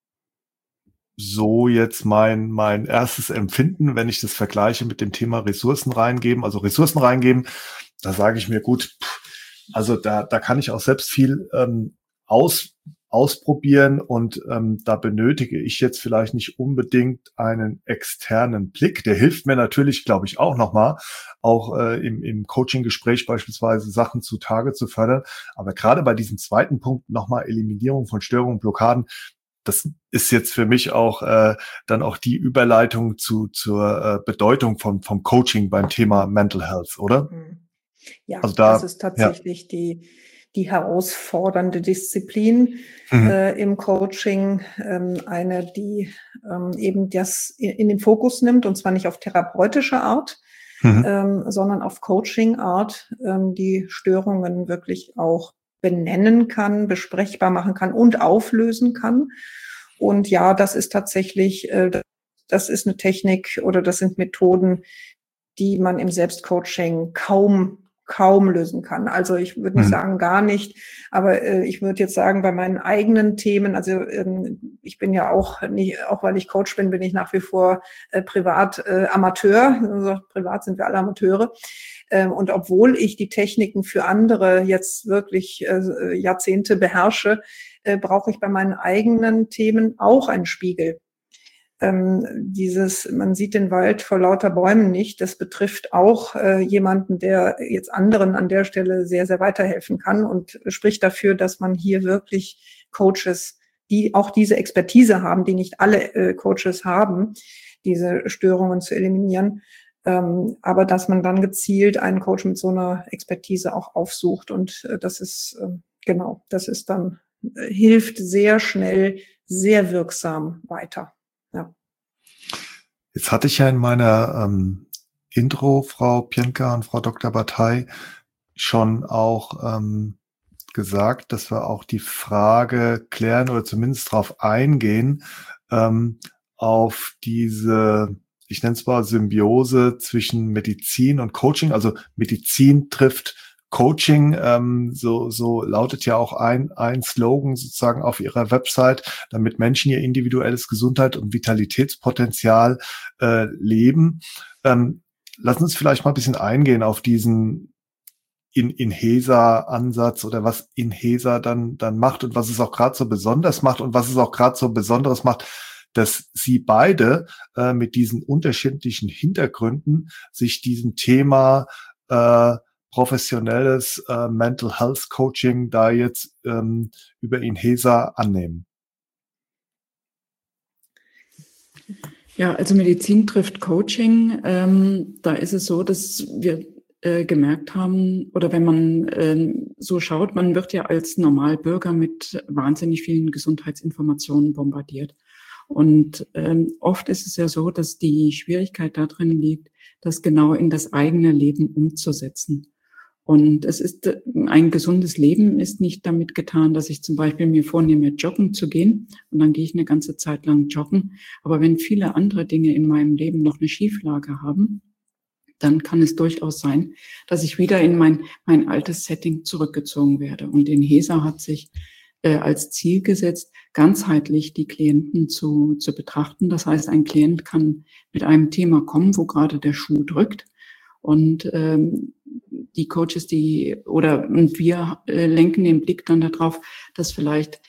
so jetzt mein mein erstes Empfinden, wenn ich das vergleiche mit dem Thema Ressourcen reingeben, also Ressourcen reingeben, da sage ich mir, gut, pff, also da da kann ich auch selbst viel ähm, aus ausprobieren und ähm, da benötige ich jetzt vielleicht nicht unbedingt einen externen Blick. Der hilft mir natürlich, glaube ich, auch nochmal, auch äh, im, im Coaching-Gespräch beispielsweise Sachen zutage zu fördern. Aber gerade bei diesem zweiten Punkt nochmal Eliminierung von Störungen, Blockaden, das ist jetzt für mich auch äh, dann auch die Überleitung zu zur äh, Bedeutung vom vom Coaching beim Thema Mental Health, oder? Ja, also da, das ist tatsächlich ja. die die herausfordernde Disziplin Mhm. äh, im Coaching, ähm, eine, die ähm, eben das in, in den Fokus nimmt, und zwar nicht auf therapeutische Art, Mhm. ähm, sondern auf Coaching-Art, ähm, die Störungen wirklich auch benennen kann, besprechbar machen kann und auflösen kann. Und ja, das ist tatsächlich, äh, das ist eine Technik oder das sind Methoden, die man im Selbstcoaching kaum kaum lösen kann. Also ich würde nicht Mhm. sagen gar nicht, aber äh, ich würde jetzt sagen, bei meinen eigenen Themen, also ähm, ich bin ja auch nicht, auch weil ich Coach bin, bin ich nach wie vor äh, privat äh, Amateur. Also privat sind wir alle Amateure. Ähm, und obwohl ich die Techniken für andere jetzt wirklich äh, Jahrzehnte beherrsche, äh, brauche ich bei meinen eigenen Themen auch einen Spiegel. Ähm, dieses, man sieht den Wald vor lauter Bäumen nicht, das betrifft auch äh, jemanden, der jetzt anderen an der Stelle sehr, sehr weiterhelfen kann und spricht dafür, dass man hier wirklich Coaches, die auch diese Expertise haben, die nicht alle äh, Coaches haben, diese Störungen zu eliminieren, ähm, aber dass man dann gezielt einen Coach mit so einer Expertise auch aufsucht und äh, das ist, äh, genau, das ist dann, äh, hilft sehr schnell, sehr wirksam weiter. Ja. Jetzt hatte ich ja in meiner ähm, Intro, Frau Pientka und Frau Doktor Bataille, schon auch ähm, gesagt, dass wir auch die Frage klären oder zumindest darauf eingehen, ähm, auf diese, ich nenne es mal Symbiose zwischen Medizin und Coaching. Also Medizin trifft Coaching, ähm, so, so lautet ja auch ein, ein Slogan sozusagen auf ihrer Website, damit Menschen ihr individuelles Gesundheit und Vitalitätspotenzial äh, leben. Ähm, lass uns vielleicht mal ein bisschen eingehen auf diesen in Inhesa-Ansatz oder was Inhesa dann dann macht und was es auch gerade so besonders macht und was es auch gerade so Besonderes macht, dass Sie beide äh, mit diesen unterschiedlichen Hintergründen sich diesem Thema äh, professionelles äh, Mental Health Coaching da jetzt ähm, über Inhesa annehmen. Ja, also Medizin trifft Coaching. Ähm, da ist es so, dass wir äh, gemerkt haben, oder wenn man äh, so schaut, man wird ja als Normalbürger mit wahnsinnig vielen Gesundheitsinformationen bombardiert. Und ähm, oft ist es ja so, dass die Schwierigkeit darin liegt, das genau in das eigene Leben umzusetzen. Und es ist ein gesundes Leben ist nicht damit getan, dass ich zum Beispiel mir vornehme, joggen zu gehen und dann gehe ich eine ganze Zeit lang joggen. Aber wenn viele andere Dinge in meinem Leben noch eine Schieflage haben, dann kann es durchaus sein, dass ich wieder in mein mein altes Setting zurückgezogen werde. Und Inhesa hat sich äh, als Ziel gesetzt, ganzheitlich die Klienten zu zu betrachten. Das heißt, ein Klient kann mit einem Thema kommen, wo gerade der Schuh drückt. Und ähm, die Coaches, die oder und wir äh, lenken den Blick dann darauf, dass vielleicht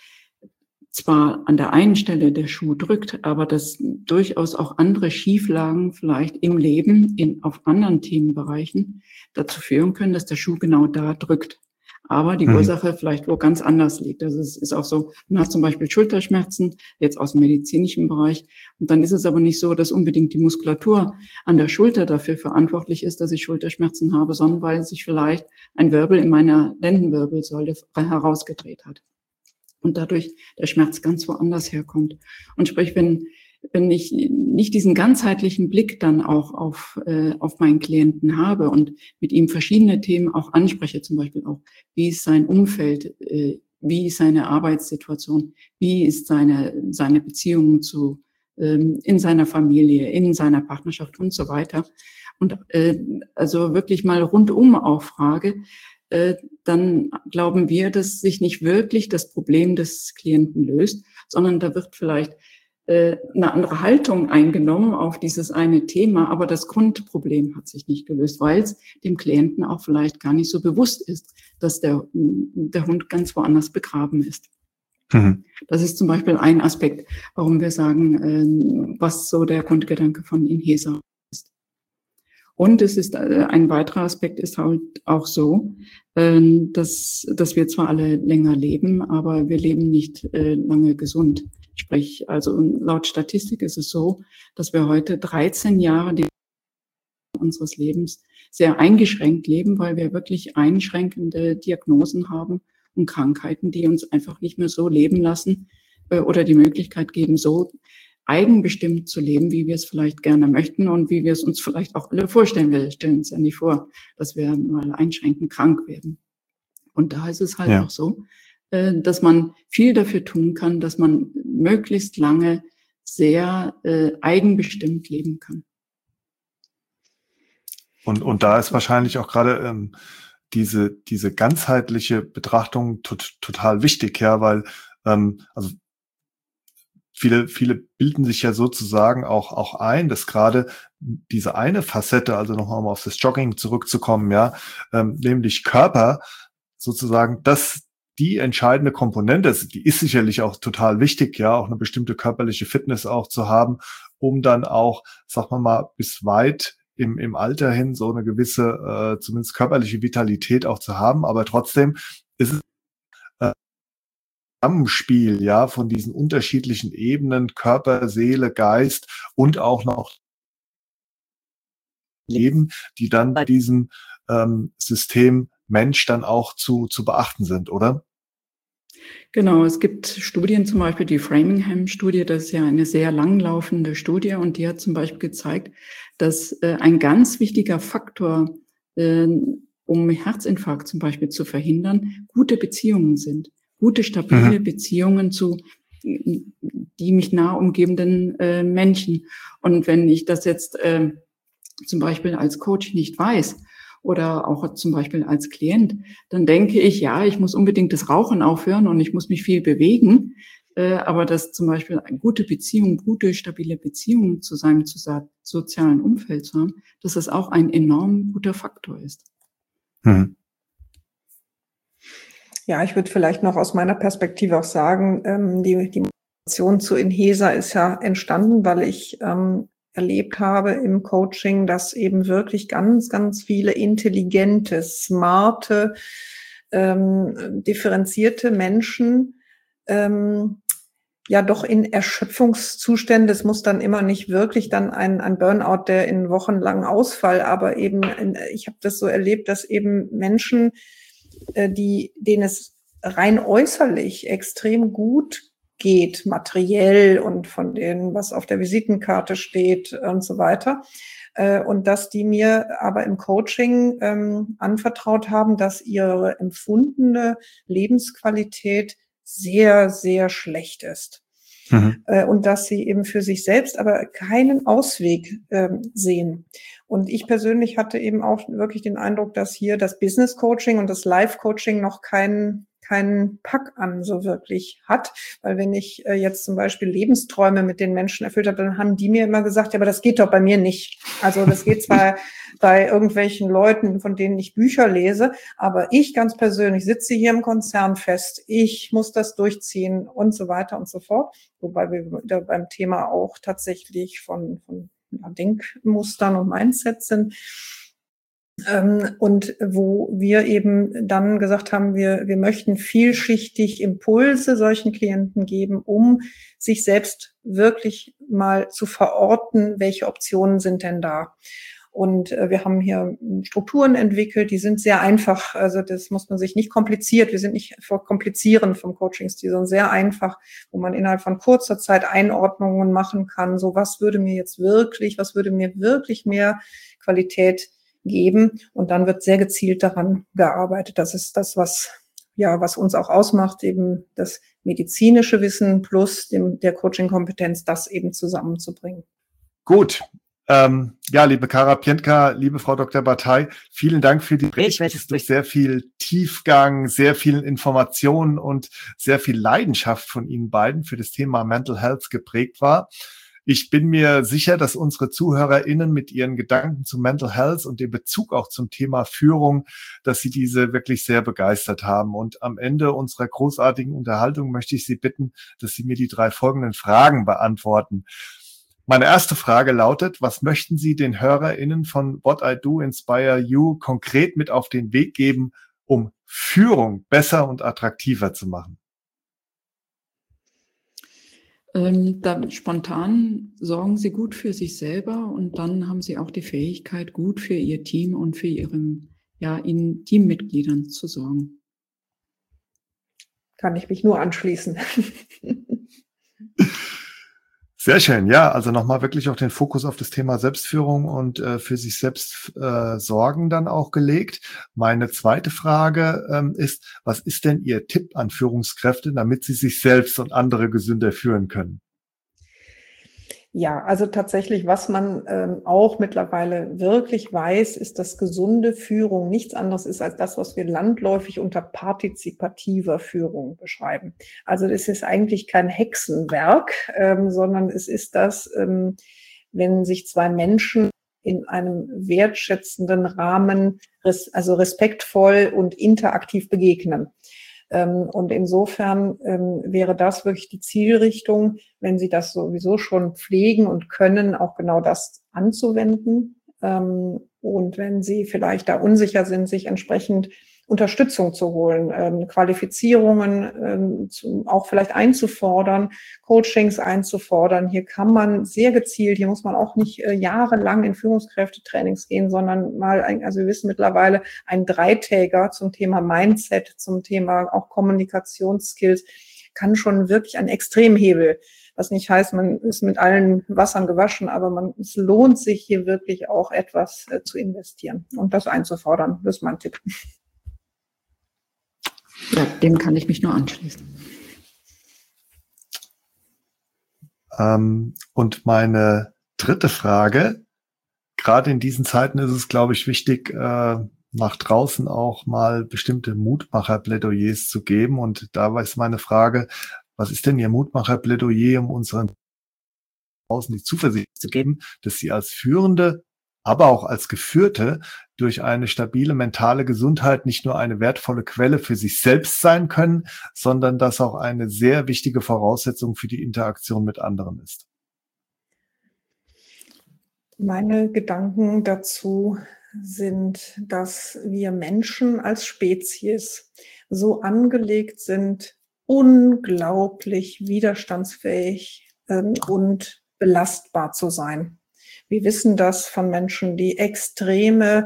zwar an der einen Stelle der Schuh drückt, aber dass durchaus auch andere Schieflagen vielleicht im Leben in auf anderen Themenbereichen dazu führen können, dass der Schuh genau da drückt. Aber die mhm. Ursache vielleicht wo ganz anders liegt. Also es ist auch so, man hat zum Beispiel Schulterschmerzen, jetzt aus dem medizinischen Bereich. Und dann ist es aber nicht so, dass unbedingt die Muskulatur an der Schulter dafür verantwortlich ist, dass ich Schulterschmerzen habe, sondern weil sich vielleicht ein Wirbel in meiner Lendenwirbelsäule herausgedreht hat. Und dadurch der Schmerz ganz woanders herkommt. Und sprich, wenn wenn ich nicht diesen ganzheitlichen Blick dann auch auf äh, auf meinen Klienten habe und mit ihm verschiedene Themen auch anspreche, zum Beispiel auch, wie ist sein Umfeld, äh, wie ist seine Arbeitssituation, wie ist seine seine Beziehung zu ähm, in seiner Familie, in seiner Partnerschaft und so weiter. Und äh, also wirklich mal rundum auch frage, äh, dann glauben wir, dass sich nicht wirklich das Problem des Klienten löst, sondern da wird vielleicht eine andere Haltung eingenommen auf dieses eine Thema, aber das Grundproblem hat sich nicht gelöst, weil es dem Klienten auch vielleicht gar nicht so bewusst ist, dass der, der Hund ganz woanders begraben ist. Mhm. Das ist zum Beispiel ein Aspekt, warum wir sagen, was so der Grundgedanke von Inhesa ist. Und es ist ein weiterer Aspekt ist halt auch so, dass, dass wir zwar alle länger leben, aber wir leben nicht lange gesund. Sprich, also laut Statistik ist es so, dass wir heute dreizehn Jahre unseres Lebens sehr eingeschränkt leben, weil wir wirklich einschränkende Diagnosen haben und Krankheiten, die uns einfach nicht mehr so leben lassen äh, oder die Möglichkeit geben, so eigenbestimmt zu leben, wie wir es vielleicht gerne möchten und wie wir es uns vielleicht auch alle vorstellen. Wir stellen uns ja nicht vor, dass wir mal einschränkend krank werden. Und da ist es halt ja. auch so, dass man viel dafür tun kann, dass man möglichst lange sehr äh, eigenbestimmt leben kann. Und und da ist wahrscheinlich auch gerade ähm, diese diese ganzheitliche Betrachtung tot, total wichtig, ja, weil ähm, also viele viele bilden sich ja sozusagen auch auch ein, dass gerade diese eine Facette, also nochmal auf das Jogging zurückzukommen, ja, ähm, nämlich Körper sozusagen, das die entscheidende Komponente, die ist sicherlich auch total wichtig, ja, auch eine bestimmte körperliche Fitness auch zu haben, um dann auch, sagen wir mal, bis weit im, im Alter hin so eine gewisse, äh, zumindest körperliche Vitalität auch zu haben. Aber trotzdem ist es äh, Zusammenspiel, ja, von diesen unterschiedlichen Ebenen, Körper, Seele, Geist und auch noch Leben, die dann bei diesem ähm, System Mensch dann auch zu, zu beachten sind, oder? Genau, es gibt Studien, zum Beispiel die Framingham-Studie, das ist ja eine sehr langlaufende Studie und die hat zum Beispiel gezeigt, dass äh, ein ganz wichtiger Faktor, äh, um Herzinfarkt zum Beispiel zu verhindern, gute Beziehungen sind. Gute, stabile mhm. Beziehungen zu die mich nah umgebenden äh, Menschen. Und wenn ich das jetzt äh, zum Beispiel als Coach nicht weiß, oder auch zum Beispiel als Klient, dann denke ich, ja, ich muss unbedingt das Rauchen aufhören und ich muss mich viel bewegen, äh, aber dass zum Beispiel eine gute Beziehung, gute, stabile Beziehungen zu seinem, zu, sozialen Umfeld zu haben, dass das auch ein enorm guter Faktor ist. Hm. Ja, ich würde vielleicht noch aus meiner Perspektive auch sagen, ähm, die, die Motivation zu Inhesa ist ja entstanden, weil ich ähm, erlebt habe im Coaching, dass eben wirklich ganz, ganz viele intelligente, smarte, ähm, differenzierte Menschen ähm, ja doch in Erschöpfungszustände. Es muss dann immer nicht wirklich dann ein, ein Burnout, der in wochenlangen Ausfall, aber eben, in, ich habe das so erlebt, dass eben Menschen, äh, die, denen es rein äußerlich extrem gut geht, materiell und von denen, was auf der Visitenkarte steht und so weiter. Äh, und dass die mir aber im Coaching ähm, anvertraut haben, dass ihre empfundene Lebensqualität sehr, sehr schlecht ist. Mhm. Äh, und dass sie eben für sich selbst aber keinen Ausweg ähm, sehen. Und ich persönlich hatte eben auch wirklich den Eindruck, dass hier das Business Coaching und das Life Coaching noch keinen keinen Pack an so wirklich hat. Weil wenn ich äh, jetzt zum Beispiel Lebensträume mit den Menschen erfüllt habe, dann haben die mir immer gesagt, ja, aber das geht doch bei mir nicht. Also das geht zwar bei irgendwelchen Leuten, von denen ich Bücher lese, aber ich ganz persönlich sitze hier im Konzern fest, ich muss das durchziehen und so weiter und so fort. Wobei wir da beim Thema auch tatsächlich von, von ja, Denkmustern und Mindset sind. Ähm, und wo wir eben dann gesagt haben, wir, wir möchten vielschichtig Impulse solchen Klienten geben, um sich selbst wirklich mal zu verorten, welche Optionen sind denn da. Und äh, wir haben hier Strukturen entwickelt, die sind sehr einfach. Also das muss man sich nicht kompliziert, wir sind nicht vor Komplizieren vom Coaching-Stil, sondern sehr einfach, wo man innerhalb von kurzer Zeit Einordnungen machen kann. So, was würde mir jetzt wirklich, was würde mir wirklich mehr Qualität geben? Und dann wird sehr gezielt daran gearbeitet. Das ist das, was, ja, was uns auch ausmacht, eben das medizinische Wissen plus dem, der Coaching-Kompetenz, das eben zusammenzubringen. Gut. Ähm, ja, liebe Kara Piętka, liebe Frau Doktor Bataille, vielen Dank für die Berichte. Es ist durch sehr viel Tiefgang, sehr viel Informationen und sehr viel Leidenschaft von Ihnen beiden für das Thema Mental Health geprägt war. Ich bin mir sicher, dass unsere ZuhörerInnen mit ihren Gedanken zu Mental Health und dem Bezug auch zum Thema Führung, dass sie diese wirklich sehr begeistert haben. Und am Ende unserer großartigen Unterhaltung möchte ich Sie bitten, dass Sie mir die drei folgenden Fragen beantworten. Meine erste Frage lautet, was möchten Sie den HörerInnen von What I Do Inspire You konkret mit auf den Weg geben, um Führung besser und attraktiver zu machen? Ähm, dann spontan sorgen Sie gut für sich selber und dann haben Sie auch die Fähigkeit, gut für Ihr Team und für Ihre, ja, Ihren Teammitgliedern zu sorgen. Kann ich mich nur anschließen. Sehr schön, ja, also nochmal wirklich auch den Fokus auf das Thema Selbstführung und äh, für sich selbst äh, sorgen dann auch gelegt. Meine zweite Frage ähm, ist, was ist denn Ihr Tipp an Führungskräfte, damit sie sich selbst und andere gesünder führen können? Ja, also tatsächlich, was man ähm, auch mittlerweile wirklich weiß, ist, dass gesunde Führung nichts anderes ist als das, was wir landläufig unter partizipativer Führung beschreiben. Also es ist eigentlich kein Hexenwerk, ähm, sondern es ist das, ähm, wenn sich zwei Menschen in einem wertschätzenden Rahmen, res- also respektvoll und interaktiv begegnen. Und insofern ähm, wäre das wirklich die Zielrichtung, wenn Sie das sowieso schon pflegen und können, auch genau das anzuwenden. Ähm, und wenn Sie vielleicht da unsicher sind, sich entsprechend Unterstützung zu holen, ähm, Qualifizierungen ähm, zu, auch vielleicht einzufordern, Coachings einzufordern. Hier kann man sehr gezielt, hier muss man auch nicht äh, jahrelang in Führungskräftetrainings gehen, sondern mal, ein, also wir wissen mittlerweile, ein Dreitäger zum Thema Mindset, zum Thema auch Kommunikationsskills kann schon wirklich ein Extremhebel, was nicht heißt, man ist mit allen Wassern gewaschen, aber man, es lohnt sich hier wirklich auch etwas äh, zu investieren und das einzufordern. Das ist mein Tipp. Ja, dem kann ich mich nur anschließen. Ähm, und meine dritte Frage, gerade in diesen Zeiten ist es, glaube ich, wichtig, äh, nach draußen auch mal bestimmte Mutmacher-Plädoyers zu geben. Und da ist meine Frage, was ist denn Ihr Mutmacher-Plädoyer, um unseren draußen die Zuversicht zu geben, dass sie als Führende, aber auch als Geführte durch eine stabile mentale Gesundheit nicht nur eine wertvolle Quelle für sich selbst sein können, sondern dass auch eine sehr wichtige Voraussetzung für die Interaktion mit anderen ist. Meine Gedanken dazu sind, dass wir Menschen als Spezies so angelegt sind, unglaublich widerstandsfähig ähm, und belastbar zu sein. Wir wissen das von Menschen, die extreme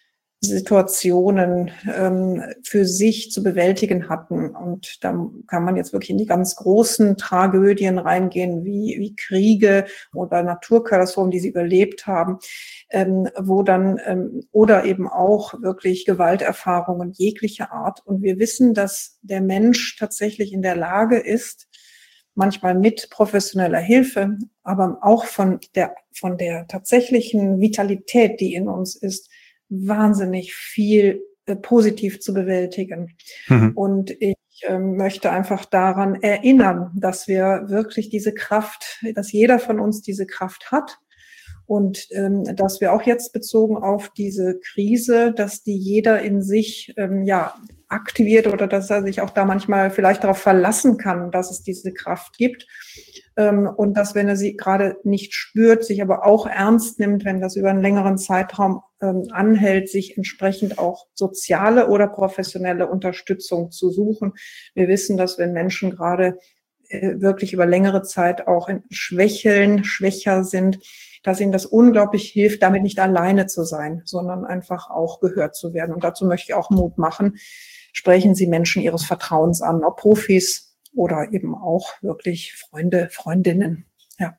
Situationen ähm, für sich zu bewältigen hatten. Und da kann man jetzt wirklich in die ganz großen Tragödien reingehen, wie, wie Kriege oder Naturkatastrophen, die sie überlebt haben, ähm, wo dann, ähm, oder eben auch wirklich Gewalterfahrungen jeglicher Art. Und wir wissen, dass der Mensch tatsächlich in der Lage ist, manchmal mit professioneller Hilfe, aber auch von der, von der tatsächlichen Vitalität, die in uns ist, wahnsinnig viel äh, positiv zu bewältigen. Mhm. Und ich äh, möchte einfach daran erinnern, dass wir wirklich diese Kraft, dass jeder von uns diese Kraft hat und ähm, dass wir auch jetzt bezogen auf diese Krise, dass die jeder in sich ähm, ja aktiviert oder dass er sich auch da manchmal vielleicht darauf verlassen kann, dass es diese Kraft gibt. Und dass, wenn er sie gerade nicht spürt, sich aber auch ernst nimmt, wenn das über einen längeren Zeitraum ähm, anhält, sich entsprechend auch soziale oder professionelle Unterstützung zu suchen. Wir wissen, dass wenn Menschen gerade äh, wirklich über längere Zeit auch in schwächeln, schwächer sind, dass ihnen das unglaublich hilft, damit nicht alleine zu sein, sondern einfach auch gehört zu werden. Und dazu möchte ich auch Mut machen. Sprechen Sie Menschen Ihres Vertrauens an, ob Profis, oder eben auch wirklich Freunde, Freundinnen. Ja.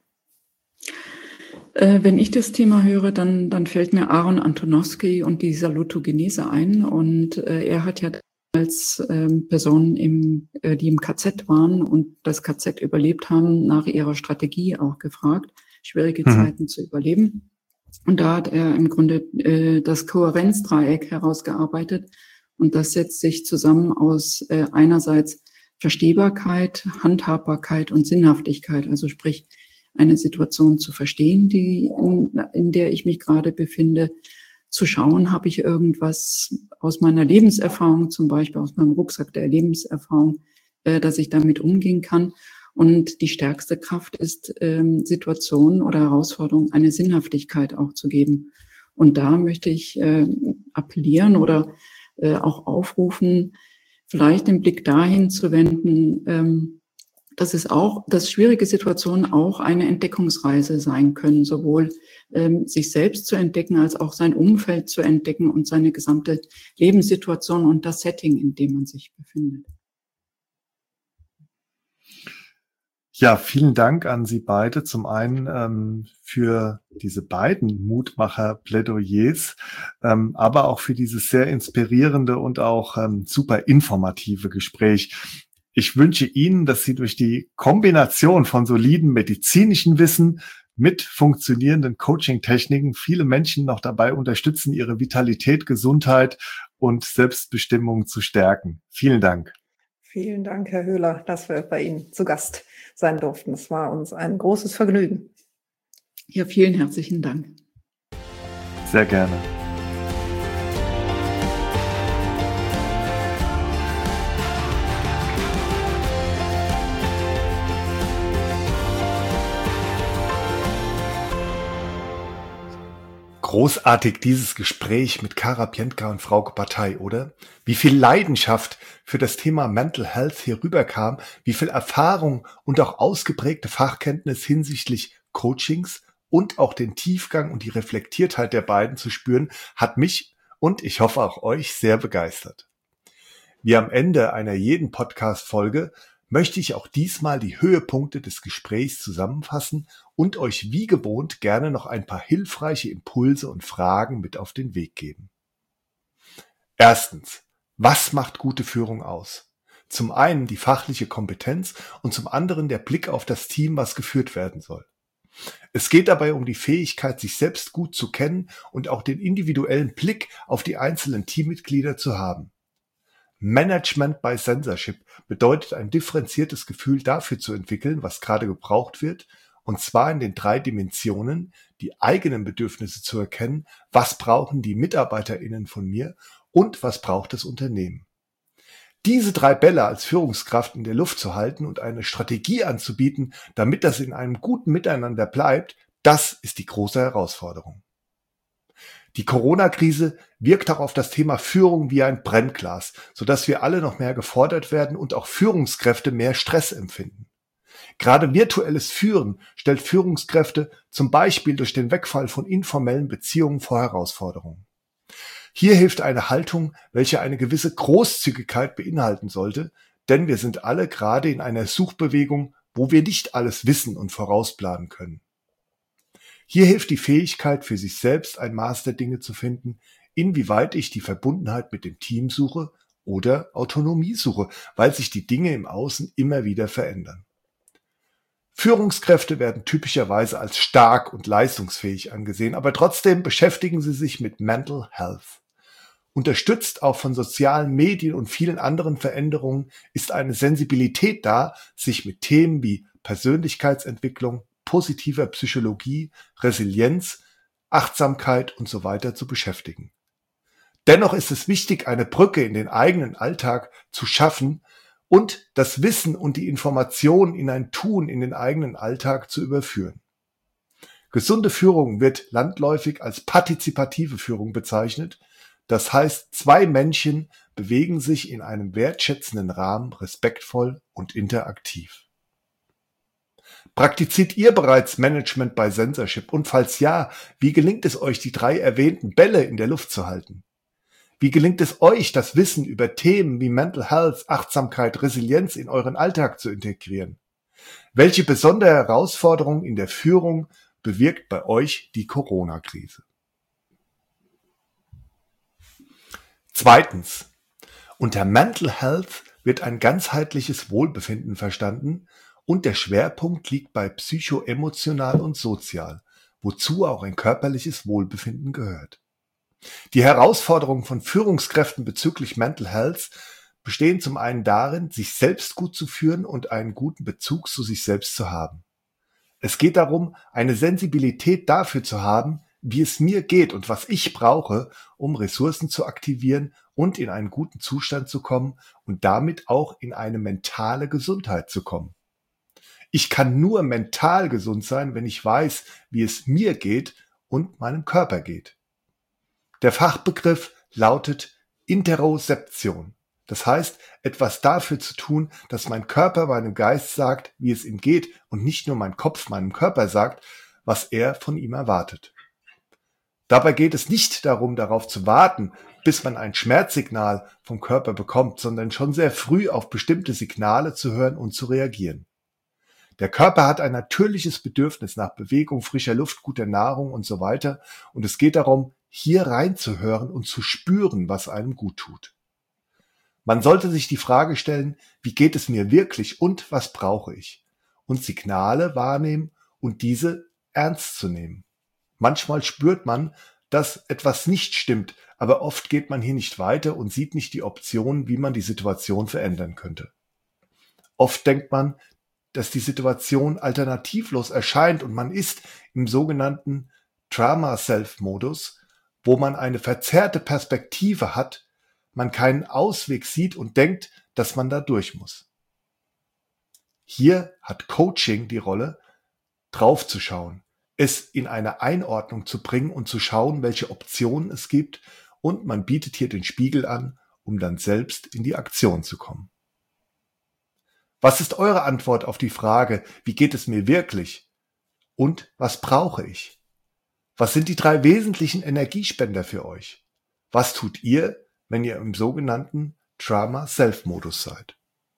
Äh, wenn ich das Thema höre, dann, dann fällt mir Aaron Antonowski und die Salutogenese ein. Und äh, er hat ja als ähm, Personen, im, äh, die im K Z waren und das K Z überlebt haben, nach ihrer Strategie auch gefragt, schwierige mhm. Zeiten zu überleben. Und da hat er im Grunde äh, das Kohärenzdreieck herausgearbeitet. Und das setzt sich zusammen aus äh, einerseits Verstehbarkeit, Handhabbarkeit und Sinnhaftigkeit, also sprich eine Situation zu verstehen, die in, in der ich mich gerade befinde, zu schauen, habe ich irgendwas aus meiner Lebenserfahrung, zum Beispiel aus meinem Rucksack der Lebenserfahrung, äh, dass ich damit umgehen kann. Und die stärkste Kraft ist, ähm, Situationen oder Herausforderungen eine Sinnhaftigkeit auch zu geben. Und da möchte ich äh, appellieren oder äh, auch aufrufen, vielleicht den Blick dahin zu wenden, ähm, dass es auch, dass schwierige Situationen auch eine Entdeckungsreise sein können, sowohl ähm, sich selbst zu entdecken, als auch sein Umfeld zu entdecken und seine gesamte Lebenssituation und das Setting, in dem man sich befindet. Ja, vielen Dank an Sie beide. Zum einen ähm, für diese beiden Mutmacher-Plädoyers, ähm, aber auch für dieses sehr inspirierende und auch ähm, super informative Gespräch. Ich wünsche Ihnen, dass Sie durch die Kombination von soliden medizinischen Wissen mit funktionierenden Coaching-Techniken viele Menschen noch dabei unterstützen, ihre Vitalität, Gesundheit und Selbstbestimmung zu stärken. Vielen Dank. Vielen Dank, Herr Höhler, dass wir bei Ihnen zu Gast sein durften. Es war uns ein großes Vergnügen. Ja, vielen herzlichen Dank. Sehr gerne. Großartig dieses Gespräch mit Kara Piętka und Frauke Partei, oder? Wie viel Leidenschaft für das Thema Mental Health hier rüberkam, wie viel Erfahrung und auch ausgeprägte Fachkenntnis hinsichtlich Coachings und auch den Tiefgang und die Reflektiertheit der beiden zu spüren, hat mich und ich hoffe auch euch sehr begeistert. Wie am Ende einer jeden Podcast-Folge möchte ich auch diesmal die Höhepunkte des Gesprächs zusammenfassen und euch wie gewohnt gerne noch ein paar hilfreiche Impulse und Fragen mit auf den Weg geben. Erstens, was macht gute Führung aus? Zum einen die fachliche Kompetenz und zum anderen der Blick auf das Team, was geführt werden soll. Es geht dabei um die Fähigkeit, sich selbst gut zu kennen und auch den individuellen Blick auf die einzelnen Teammitglieder zu haben. Management by Censorship bedeutet, ein differenziertes Gefühl dafür zu entwickeln, was gerade gebraucht wird und zwar in den drei Dimensionen: die eigenen Bedürfnisse zu erkennen, was brauchen die MitarbeiterInnen von mir und was braucht das Unternehmen. Diese drei Bälle als Führungskraft in der Luft zu halten und eine Strategie anzubieten, damit das in einem guten Miteinander bleibt, das ist die große Herausforderung. Die Corona-Krise wirkt auch auf das Thema Führung wie ein Brennglas, sodass wir alle noch mehr gefordert werden und auch Führungskräfte mehr Stress empfinden. Gerade virtuelles Führen stellt Führungskräfte zum Beispiel durch den Wegfall von informellen Beziehungen vor Herausforderungen. Hier hilft eine Haltung, welche eine gewisse Großzügigkeit beinhalten sollte, denn wir sind alle gerade in einer Suchbewegung, wo wir nicht alles wissen und vorausplanen können. Hier hilft die Fähigkeit, für sich selbst ein Maß der Dinge zu finden, inwieweit ich die Verbundenheit mit dem Team suche oder Autonomie suche, weil sich die Dinge im Außen immer wieder verändern. Führungskräfte werden typischerweise als stark und leistungsfähig angesehen, aber trotzdem beschäftigen sie sich mit Mental Health. Unterstützt auch von sozialen Medien und vielen anderen Veränderungen ist eine Sensibilität da, sich mit Themen wie Persönlichkeitsentwicklung, positiver Psychologie, Resilienz, Achtsamkeit und so weiter zu beschäftigen. Dennoch ist es wichtig, eine Brücke in den eigenen Alltag zu schaffen und das Wissen und die Information in ein Tun in den eigenen Alltag zu überführen. Gesunde Führung wird landläufig als partizipative Führung bezeichnet. Das heißt, zwei Menschen bewegen sich in einem wertschätzenden Rahmen respektvoll und interaktiv. Praktiziert ihr bereits Management by Censorship? Und falls ja, wie gelingt es euch, die drei erwähnten Bälle in der Luft zu halten? Wie gelingt es euch, das Wissen über Themen wie Mental Health, Achtsamkeit, Resilienz in euren Alltag zu integrieren? Welche besondere Herausforderung in der Führung bewirkt bei euch die Corona-Krise? Zweitens. Unter Mental Health wird ein ganzheitliches Wohlbefinden verstanden und der Schwerpunkt liegt bei psychoemotional und sozial, wozu auch ein körperliches Wohlbefinden gehört. Die Herausforderungen von Führungskräften bezüglich Mental Health bestehen zum einen darin, sich selbst gut zu führen und einen guten Bezug zu sich selbst zu haben. Es geht darum, eine Sensibilität dafür zu haben, wie es mir geht und was ich brauche, um Ressourcen zu aktivieren und in einen guten Zustand zu kommen und damit auch in eine mentale Gesundheit zu kommen. Ich kann nur mental gesund sein, wenn ich weiß, wie es mir geht und meinem Körper geht. Der Fachbegriff lautet Interozeption. Das heißt, etwas dafür zu tun, dass mein Körper meinem Geist sagt, wie es ihm geht und nicht nur mein Kopf meinem Körper sagt, was er von ihm erwartet. Dabei geht es nicht darum, darauf zu warten, bis man ein Schmerzsignal vom Körper bekommt, sondern schon sehr früh auf bestimmte Signale zu hören und zu reagieren. Der Körper hat ein natürliches Bedürfnis nach Bewegung, frischer Luft, guter Nahrung und so weiter. Und es geht darum, hier reinzuhören und zu spüren, was einem gut tut. Man sollte sich die Frage stellen, wie geht es mir wirklich und was brauche ich? Und Signale wahrnehmen und diese ernst zu nehmen. Manchmal spürt man, dass etwas nicht stimmt, aber oft geht man hier nicht weiter und sieht nicht die Optionen, wie man die Situation verändern könnte. Oft denkt man, dass die Situation alternativlos erscheint und man ist im sogenannten Trauma-Self-Modus, wo man eine verzerrte Perspektive hat, man keinen Ausweg sieht und denkt, dass man da durch muss. Hier hat Coaching die Rolle, draufzuschauen, es in eine Einordnung zu bringen und zu schauen, welche Optionen es gibt, und man bietet hier den Spiegel an, um dann selbst in die Aktion zu kommen. Was ist eure Antwort auf die Frage, wie geht es mir wirklich? Und was brauche ich? Was sind die drei wesentlichen Energiespender für euch? Was tut ihr, wenn ihr im sogenannten Trauma-Self-Modus seid?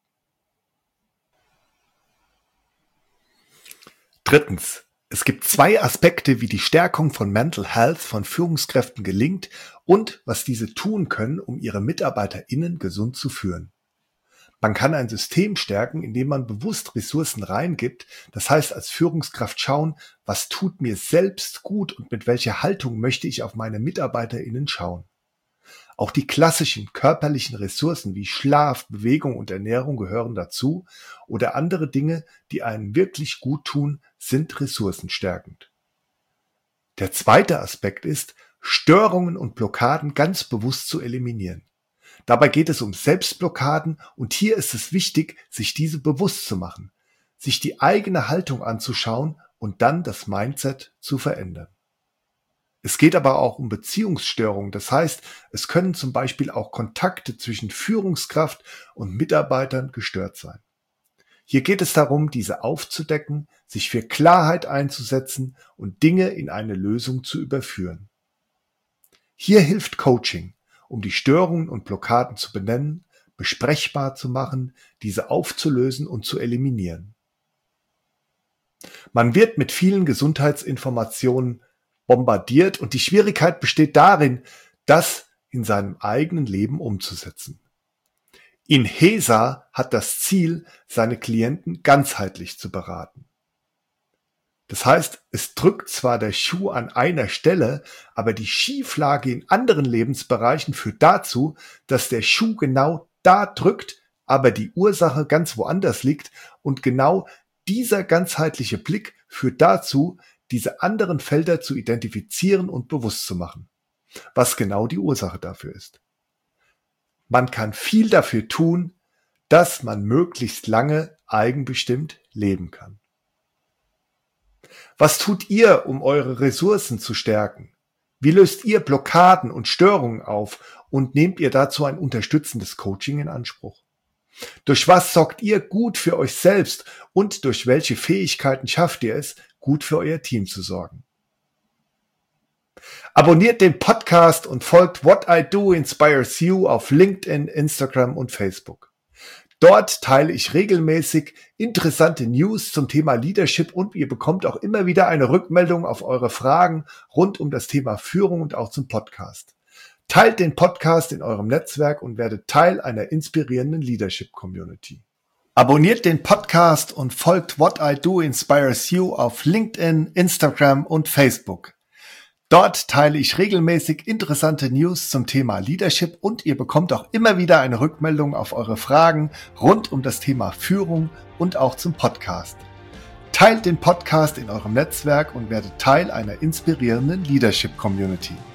Drittens. Es gibt zwei Aspekte, wie die Stärkung von Mental Health von Führungskräften gelingt und was diese tun können, um ihre MitarbeiterInnen gesund zu führen. Man kann ein System stärken, indem man bewusst Ressourcen reingibt. Das heißt, als Führungskraft schauen, was tut mir selbst gut und mit welcher Haltung möchte ich auf meine MitarbeiterInnen schauen. Auch die klassischen körperlichen Ressourcen wie Schlaf, Bewegung und Ernährung gehören dazu oder andere Dinge, die einem wirklich gut tun, sind ressourcenstärkend. Der zweite Aspekt ist, Störungen und Blockaden ganz bewusst zu eliminieren. Dabei geht es um Selbstblockaden und hier ist es wichtig, sich diese bewusst zu machen, sich die eigene Haltung anzuschauen und dann das Mindset zu verändern. Es geht aber auch um Beziehungsstörungen, das heißt, es können zum Beispiel auch Kontakte zwischen Führungskraft und Mitarbeitern gestört sein. Hier geht es darum, diese aufzudecken, sich für Klarheit einzusetzen und Dinge in eine Lösung zu überführen. Hier hilft Coaching, um die Störungen und Blockaden zu benennen, besprechbar zu machen, diese aufzulösen und zu eliminieren. Man wird mit vielen Gesundheitsinformationen bombardiert und die Schwierigkeit besteht darin, das in seinem eigenen Leben umzusetzen. Inhesa hat das Ziel, seine Klienten ganzheitlich zu beraten. Das heißt, es drückt zwar der Schuh an einer Stelle, aber die Schieflage in anderen Lebensbereichen führt dazu, dass der Schuh genau da drückt, aber die Ursache ganz woanders liegt und genau dieser ganzheitliche Blick führt dazu, diese anderen Felder zu identifizieren und bewusst zu machen, was genau die Ursache dafür ist. Man kann viel dafür tun, dass man möglichst lange eigenbestimmt leben kann. Was tut ihr, um eure Ressourcen zu stärken? Wie löst ihr Blockaden und Störungen auf und nehmt ihr dazu ein unterstützendes Coaching in Anspruch? Durch was sorgt ihr gut für euch selbst und durch welche Fähigkeiten schafft ihr es, gut für euer Team zu sorgen? Abonniert den Podcast und folgt What I Do Inspires You auf LinkedIn, Instagram und Facebook. Dort teile ich regelmäßig interessante News zum Thema Leadership und ihr bekommt auch immer wieder eine Rückmeldung auf eure Fragen rund um das Thema Führung und auch zum Podcast. Teilt den Podcast in eurem Netzwerk und werdet Teil einer inspirierenden Leadership-Community. Abonniert den Podcast und folgt What I Do Inspires You auf LinkedIn, Instagram und Facebook. Dort teile ich regelmäßig interessante News zum Thema Leadership und ihr bekommt auch immer wieder eine Rückmeldung auf eure Fragen rund um das Thema Führung und auch zum Podcast. Teilt den Podcast in eurem Netzwerk und werdet Teil einer inspirierenden Leadership-Community.